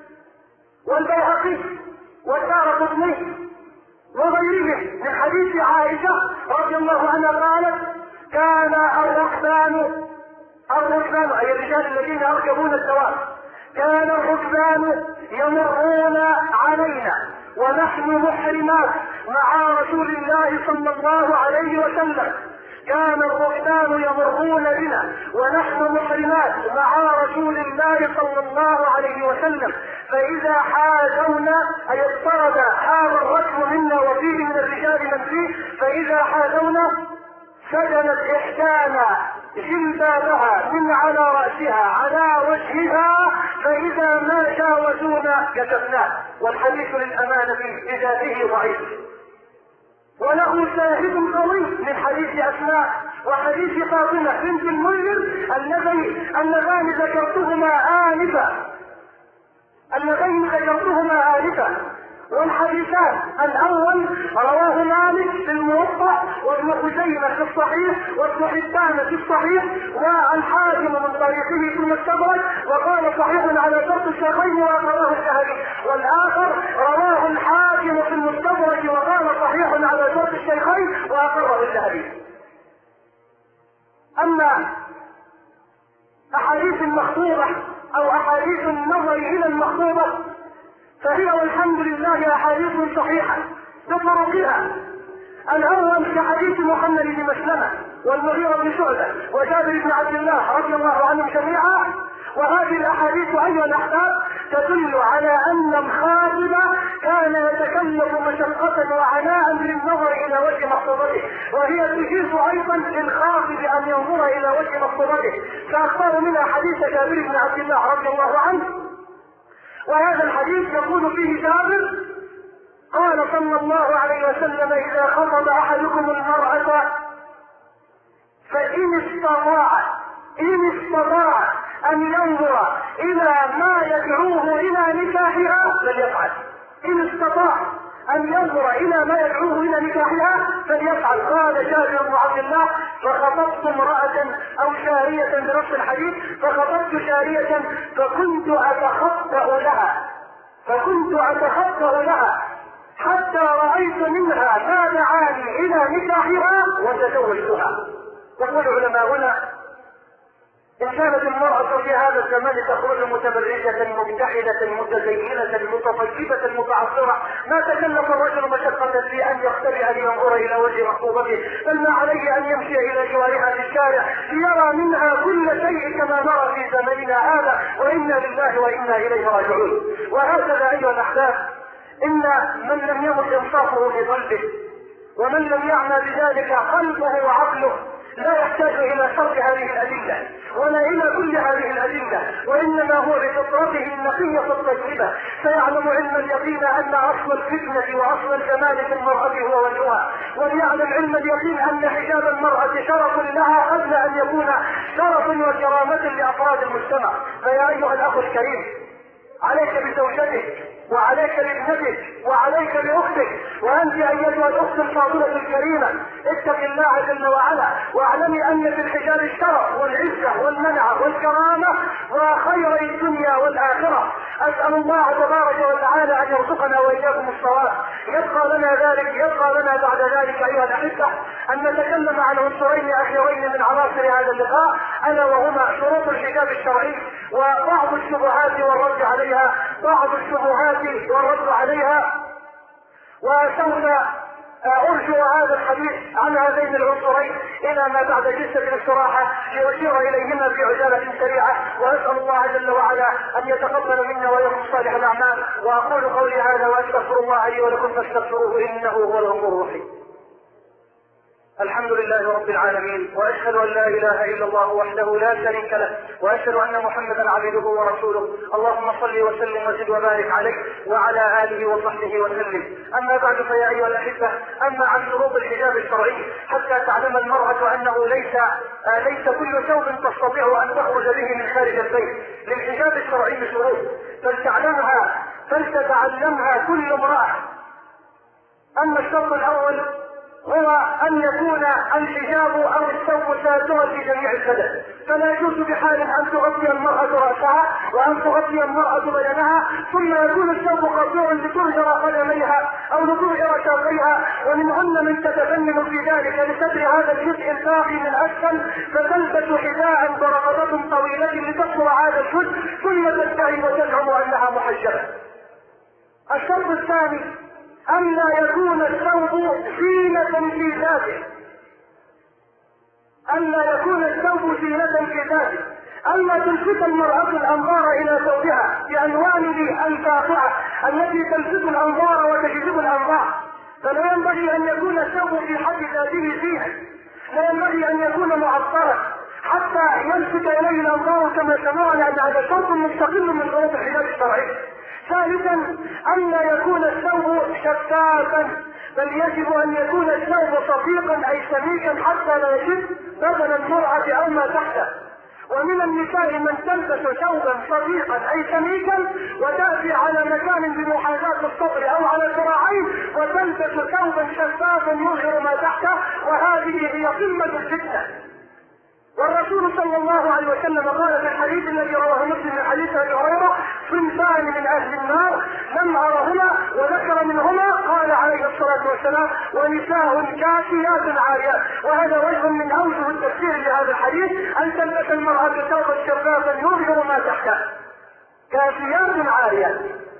والبيهقي والدارقطني وغيرهم من حديث عائشة رضي الله عنها قالت: كان الركبان الركبان أي الرجال الذين يركبون الدواب كان الركبان يمرون علينا ونحن محرمات مع رسول الله صلى الله عليه وسلم. كان الركبان يمرون بنا ونحن محرمات مع رسول الله صلى الله عليه وسلم، فإذا حاذونا أي اضطرد حال الركب منا وفيه من الرجال من فيه، فإذا حاذونا سجنت إحدانا جلبابها من على رأسها على وجهها، فإذا ما جاوزونا كشفناه. والحديث للأمانة بذاته ضعيف، وله شاهد قوي من حديث أسماء وحديث فاطمة بنت المنذر الذي اللذان ذكرتهما آنفا اللذين ذكرتهما آنفا والحديثان الأول رواه مالك في الموطأ وابن خزيمة في الصحيح وابن حبان في الصحيح والحاكم من طريقه في المستدرك وقال صحيح على شرط الشيخين وأقره الذهبي، والآخر رواه الحاكم في المستدرك وقال صحيح على شرط الشيخين وأقره الذهبي. أما أحاديث المخطوبة أو أحاديث النظر إلى المخطوبة فهي والحمد لله أحاديث صحيحة بطرقها. الأول كحديث محمد بن مسلمة والمغيرة بن شعبة وجابر بن عبد الله رضي الله عنهم جميعا. وهذه الأحاديث أيها الأحباب تدل على أن الخاطب كان يتكلف مشقة وعناء للنظر إلى وجه مخطوبته، وهي تجيز أيضا للخاطب أن ينظر إلى وجه مخطوبته. فأخبر منها حديث جابر بن عبد الله رضي الله عنه، وهذا الحديث يقول فيه جابر قال صلى الله عليه وسلم: إذا خطب أحدكم المرأة فإن استطاع إن استطاع أن ينظر إلى ما يدعوه إلى نكاحها فليفعل. إن استطاع أن ينظر إلى ما يدعوه إلى نكاحها فليفعل. قال جابر بن عبد الله: فخطبت امرأة أو شارية بنص الحديث فخطبت شارية فكنت أتخطأ لها فكنت أتخطأ لها حتى رأيت منها ما دعاني إلى نكاحها وتزوجتها. يقول علماؤنا إن كانت المرأة في هذا الزمان تخرج متبرجة مبتحلة متزينة متطيبة متعصرة ما تكلف الرجل مشقة في أن يختبئ لينظر إلى وجه مخطوبته، بل ما عليه أن يمشي إلى جوارها في الشارع ليرى منها كل شيء كما نرى في زمننا هذا، وإنا لله وإنا إليه راجعون. وهكذا أيها الأحباب إن من لم يمت إنصافه في قلبه ومن لم يعنى بذلك قلبه وعقله لا يحتاج إلى شرط هذه الأدلة ولا إلى كل هذه الأدلة، وإنما هو بفطرته النقية الطيبة سيعلم علم اليقين أن أصل الفتنة وأصل الجمال في المرأة هو وجهها، وليعلم علم اليقين أن حجاب المرأة شرف لها قبل أن يكون شرف وكرامة لأفراد المجتمع. فيا أيها الأخ الكريم عليك بزوجتك وعليك بابنتك وعليك باختك، وانت ايتها الاخت الفاضله الكريمه اتق الله جل وعلا واعلمي ان في الحجاب الشرف والعزه والمنعه والكرامه وخير الدنيا والاخره. اسال الله تبارك وتعالى ان يرزقنا واياكم الصواب. يبقى لنا ذلك يبقى لنا بعد ذلك ايها الاحبه ان نتكلم عن عنصرين اخيرين من عناصر هذا اللقاء، الا وهما شروط الحجاب الشرعي وبعض الشبهات والرد عليها بعض الشبهات والرد عليها وسوف أرجو هذا الحديث عن هذين العنصرين إلى ما بعد جلسة الاستراحة لأشير إليهما في عجالة سريعة، وأسأل الله جل وعلا أن يتقبل منا ويكم صالح الأعمال. وأقول قولي هذا وأستغفر الله لي ولكم فاستغفروه إنه هو الغفور الرحيم. الحمد لله رب العالمين، واشهد ان لا اله الا الله وحده لا شريك له، واشهد ان محمدا عبده ورسوله. اللهم صل وسلم وزد وبارك عليه وعلى اله وصحبه وسلم. اما بعد فيا ايها الاحبه، اما عن شروط الحجاب الشرعي حتى تعلم المراه انه ليس آه ليس كل ثوب تستطيع ان تخرج به من خارج البيت. للحجاب الشرعي شروط فلتعلمها فلتتعلمها كل امراه. اما الشرط الاول هو أن يكون الحجاب أو الثوب ساترا في جميع البدن، فلا يجوز بحال أن تغطي المرأة رأسها وأن تغطي المرأة بدنها ثم يكون الثوب قطوع لترجر قدميها أو لترجر شاقيها، ومنهن من تتفنن في ذلك لستر هذا الجزء الباقي من أسفل فتلبس حذاء برقبة طويلة لتستر هذا الجزء ثم تدعي وتزعم أنها محجبة. الشرط الثاني أن لا يكون الثوب زينة في ذاته، أن لا يكون الثوب زينة في ذاته، ألا تلفت المرأة الأنظار إلى ثوبها بألوانه الفاقعة التي تلفت الأنظار وتجذب الأنظار. فلا ينبغي أن يكون الثوب في حد ذاته زينة، لا ينبغي أن يكون معطرا حتى يلفت إليه الأنظار كما سمعنا أن هذا شرط مستقل من شروط الحجاب الشرعي. ثالثا أن لا يكون الثوب شفافا، بل يجب أن يكون الثوب صفيقا أي سميكا حتى لا يشد بدن المرأة أو ما تحته. ومن النساء من تلبس ثوبا صفيقا أي سميكا وتأتي على مكان بمحاذاة الصدر أو على الذراعين وتلبس ثوبا شفافا يظهر ما تحته، وهذه هي قمة الفتنة. والرسول صلى الله عليه وسلم قال في الحديث الذي رواه مسلم من حديث ابي هريره: صنفان من اهل النار لم ارهما، وذكر منهما قال عليه الصلاه والسلام: ونساء كاسيات عاريات. وهذا وجه من اوجه التفسير لهذا الحديث، ان تلبس المراه ثوبا شفافا يظهر ما تحته، كاسيات عاريات.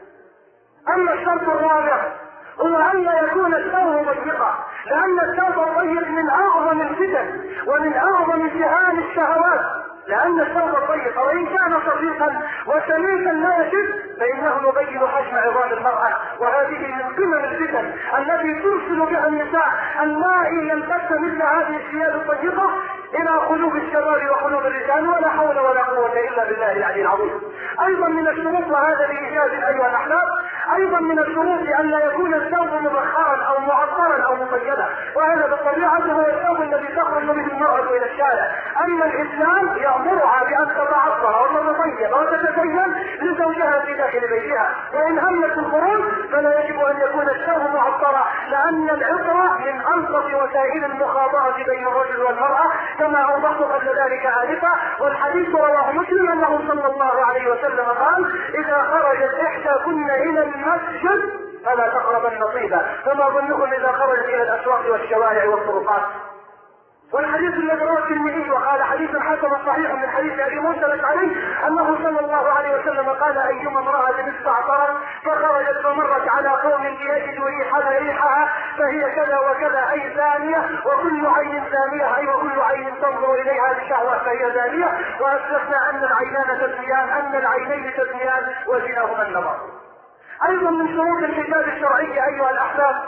اما الشرط الرابع هو أن لا يكون الثوب ضيقا، لأن الثوب الضيق من أعظم الفتن ومن أعظم امتهان الشهوات، لأن الثوب الضيق وإن كان صديقا وسميكا لا يشد فإنه يبين حجم عظام المرأة، وهذه من قمم الفتن التي ترسل بها النساء اللائي يلبسن مثل هذه الثياب الضيقة إلى قلوب الشباب وقلوب الرجال، ولا حول ولا قوة إلا بالله العلي العظيم. أيضا من الشروط، وهذا بإيجاز أيها الأحباب، أيضا من الشروط أن لا يكون الثوب مبخرا أو معطرا أو مقيدا، وهذا بالطبيعة هو الثوب الذي تخرج به المرأة إلى الشارع. أما الإسلام يأمرها بأن تتعطر وتتطيب وتتزين لزوجها في داخل بيتها، وإن همت الخروج فلا يجب أن يكون الثوب معطرا، لأن العطر من ألطف وسائل المخاطرة بين الرجل والمرأة كما أوضحت قبل ذلك آنفا. والحديث رواه مسلم أنه صلى الله عليه وسلم قال: إذا خرجت إحداكن إلى المسجد فلا تقربن طيبا. فما ظنكم اذا خرجت الى الاسواق والشوارع والطرقات؟ والحديث الذي رواه الترمذي وقال حديث حسن صحيح من حديث ابي موسى الاشعري انه صلى الله عليه وسلم قال ايما امراه استعطرت فخرجت فمرت على قوم ليجدوا ريحها ريحها فهي كذا وكذا اي زانيه، وكل عين زانيه اي وكل عين تنظر اليها بشهوه فهي زانيه. واسلفنا ان العينان تزنيان، ان العينين تزنيان وزناهما النظر. ايضا من شروط الحجاب الشرعي ايها الاحباب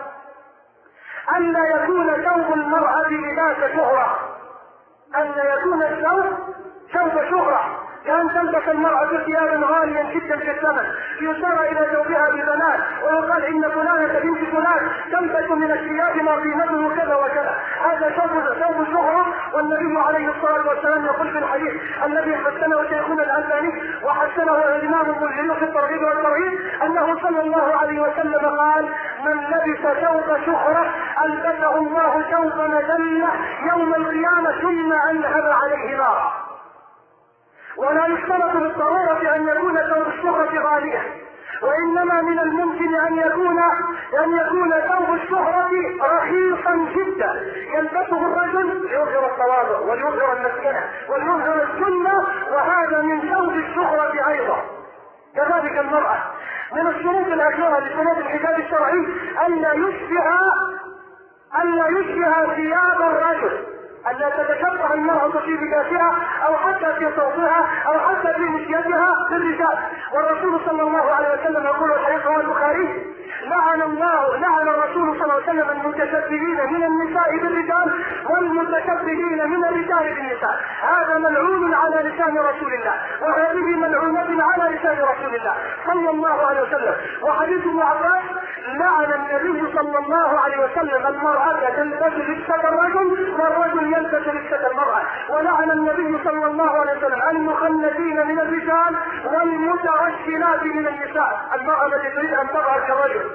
أن لا يكون ثوب المرأة لباس شهرة، أن يكون الثوب ثوب شهرة، كأن تلبس المرأة ثيابا غاليا جدا كالثمن يشار إلى ثوبها ببنات ويقال إن فلانة بنت فلان تلبس من الثياب ما قيمته كذا وكذا، هذا ثوب ثوب شهرة. والنبي عليه الصلاة والسلام يقول في الحديث الذي حسنه شيخنا الألباني وحسنه الإمام ابن في الترغيب والترهيب أنه صلى الله عليه وسلم قال: من لبس ثوب شهرة ألبسه الله ثوب مذلة يوم القيامة ثم أنهب عليه نارا. ولا يشترط بالضرورة أن يكون ثوب الشهرة غاليا، وإنما من الممكن أن يكون أن يكون ثوب الشهرة رخيصا جدا يلبسه الرجل ليظهر التواضع وليظهر المسكنة وليظهر السنة، وهذا من ثوب الشهرة أيضا. كذلك المرأة من الشروط الأخيرة لشروط الحجاب الشرعي ألا يشبه ألا يشبه ثياب الرجل، ألا تتشبه المرأة في لباسها أو حتى في صوتها أو حتى في مشيتها بالرجال. والرسول صلى الله عليه وسلم يقول الحديث رواه البخاري: لعن الله لعن الرسول صلى الله عليه وسلم المتشبهين من النساء بالرجال والمتشبهين من الرجال بالنساء. هذا ملعون على لسان رسول الله، وهذه ملعونة على لسان رسول الله صلى الله عليه وسلم. وحديث ابن عباس: لعن النبي صلى الله عليه وسلم المرأة تلبس لبسة الرجل والرجل يلبس لبسة المرأة. ولعن النبي صلى الله عليه وسلم المخنثين من الرجال والمترجلات من النساء، المرأة التي تريد ان تظهر كالرجل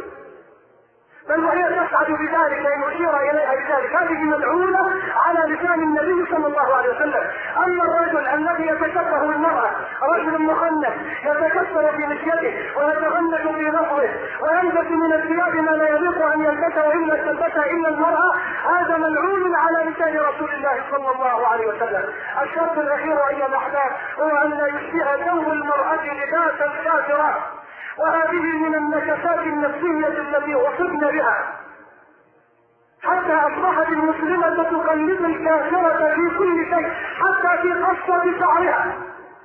بل وهي تسعد بذلك ان يشير اليها بذلك، هذه ملعونة على لسان النبي صلى الله عليه وسلم. اما الرجل الذي يتشبه بالمرأة، رجل مخنث يتكسر في مشيته ويتغنج في نصره ويلبس من الثياب ما لا يليق ان يلبسه الا تلبسه الا المرأة، هذا ملعون على لسان رسول الله صلى الله عليه وسلم. الشرط الاخير ايها الاحباب هو ان لا يشبه ثوب المرأة لباس الكافرات، وهذه من النكسات النفسية التي أصبنا بها حتى أصبحت المسلمة تقلد الكافرة في كل شيء حتى في قصة شعرها.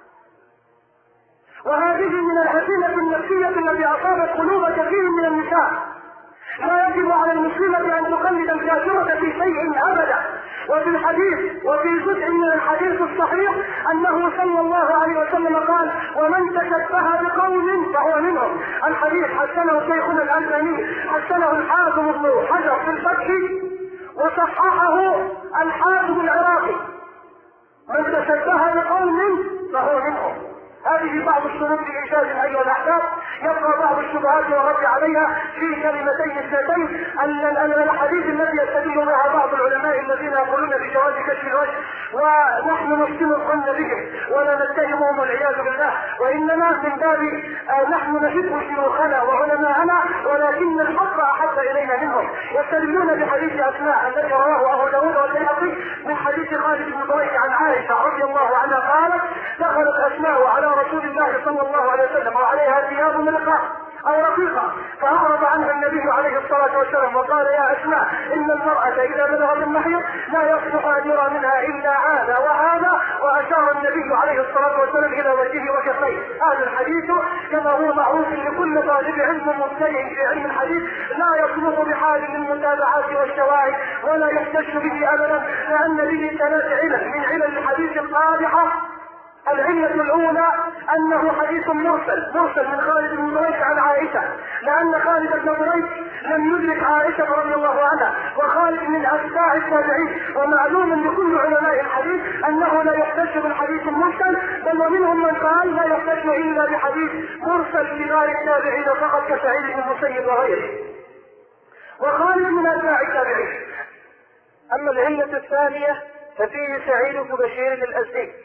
وهذه من الهزيمة النفسية التي أصابت قلوب كثير من النساء. لا يجب على المسلمة أن تقلد الكافرة في شيء أبدا. وفي الحديث وفي جزء من الحديث الصحيح أنه صلى الله عليه وسلم قال: ومن تشبه بقوم فهو منهم. الحديث حسنه شيخنا الألباني، حسنه الحافظ ابن حجر في الفتح، وصححه الحافظ العراقي: من تشبه بقوم فهو منهم. هذه بعض الشروط لإيجاد أيها الأحباب. يبقى بعض الشبهات والرد عليها في كلمتين اثنتين. أن الحديث الذي يستدل بها بعض العلماء الذين يقولون بجواز كشف الوجه ونحن نحسن الظن بهم ولا نتهمهم والعياذ بالله، وإنما من باب نحن نحب شيوخنا وعلماءنا ولكن الحق أحب إلينا منهم. يستدلون بحديث أسماء الذي رواه أبو داود والبيهقي من حديث خالد بن ضريح عن عائشة رضي الله عنها قالت: دخلت أسماء على رسول الله صلى الله عليه وسلم وعليها ثياب ملقاة أو رقيقة، فأعرض عنها النبي عليه الصلاة والسلام وقال: يا أسماء، إن المرأة إذا بلغت المحيض لا يصلح أن يرى منها إلا هذا وهذا، وأشار النبي عليه الصلاة والسلام إلى وجهه وكفيه. هذا الحديث كما هو معروف لكل طالب علم مبتدئ في علم الحديث لا يصلح بحال للمتابعات والشواهد ولا يحتج به أبدا، لأن به ثلاث علل من علل الحديث القادحة. العلة الأولى أنه حديث مرسل مرسل من خالد بن ضريح عن عائشة، لأن خالد بن ضريح لم يدرك عائشة رضي الله عنها، وخالد من أتباع التابعين، ومعلوم لكل علماء الحديث أنه لا يحتج بالحديث المرسل، بل ومنهم من قال لا يحتج إلا بحديث مرسل لغير التابعين فقط كسعيد بن المسيب وغيره، وخالد من أتباع التابعين. أما العلة الثانية ففيه سعيد بن بشير الأزدي،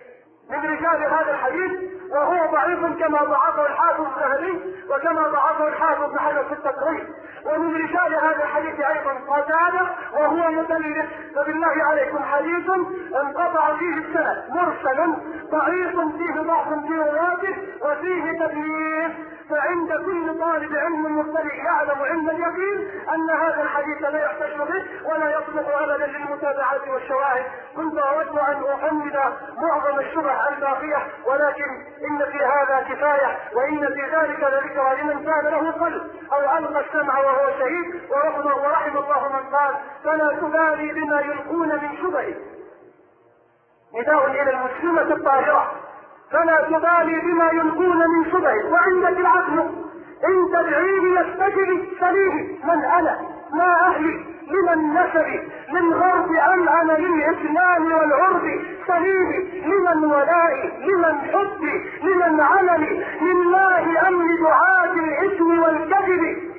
من رجال هذا الحديث، وهو ضعيف كما ضعفه الحافظ الذهبي وكما ضعفه الحافظ بن حجر في التقريب. ومن رجال هذا الحديث ايضا قتادة وهو مدلس. فبالله عليكم حديث انقطع فيه السند مرسل ضعيف فيه ضعف في رواته وفيه تدليس، فعند كل طالب علم مبتدئ يعلم علم اليقين ان هذا الحديث لا يحتج به ولا يصلح ابدا للمتابعات والشواهد. كنت اود ان احمد معظم الشبه الباقيه، ولكن ان في هذا كفايه، وان في ذلك لذكرى لمن كان له قلب او القى السمع وهو شهيد. ورحم, ورحم الله من قال فلا تبالي بما يلقون من شبهه. نداء الى المسلمه الطاهره، فلا تبالي بما يلقون من شبهه. وعندك العدل ان تدعيه يستجب سليه. من انا ما اهلي لمن نسبي من غرب ام انا للاسلام والعرب سليه. لمن ولائي لمن حبي لمن علمي لله ام لدعاة الاثم والكذب.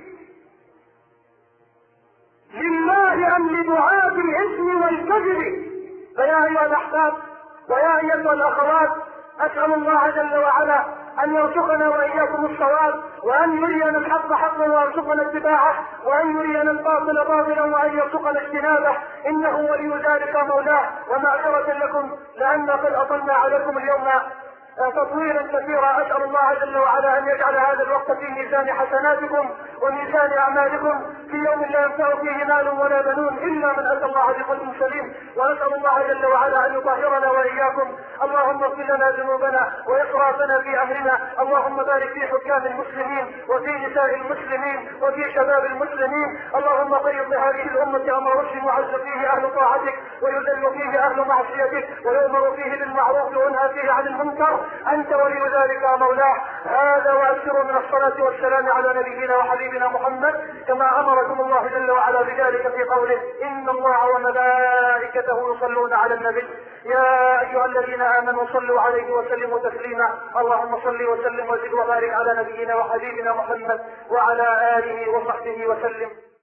لله ام لدعاة الاثم والكذب. فيا ايها الاحباب ويا ايها الاخوات، اسال الله جل وعلا ان يرزقنا واياكم الصواب، وان يرينا الحق حقا ويرزقنا اتباعه، وان يرينا الباطل باطلا وان يرزقنا اجتنابه، انه ولي ذلك مولاه. ومعذرة لكم لان قد اطلنا عليكم اليوم تطويلا كثيرا. اسال الله جل وعلا ان يجعل هذا الوقت في ميزان حسناتكم وميزان اعمالكم في يوم لا ينفع فيه مال ولا بنون الا من اتى الله بقلب سليم. ونسال الله جل وعلا ان يطهرنا واياكم. اللهم اغفر لنا ذنوبنا واسرافنا في امرنا. اللهم بارك في حكام المسلمين وفي نساء المسلمين وفي شباب المسلمين. اللهم قيض لهذه الامه امر رشد وعز فيه اهل طاعتك ويذل فيه اهل معصيتك ويؤمر فيه بالمعروف وينهى فيه عن المنكر. انت ولي ذلك مولاه. هذا واكثروا من الصلاه والسلام على نبينا وحبيبنا محمد كما امركم الله جل وعلا بذلك في قوله ان الله وملائكته يصلون على النبي يا ايها الذين امنوا صلوا عليه وسلموا تسليما. اللهم صل وسلم وزد وبارك على نبينا وحبيبنا محمد وعلى اله وصحبه وسلم.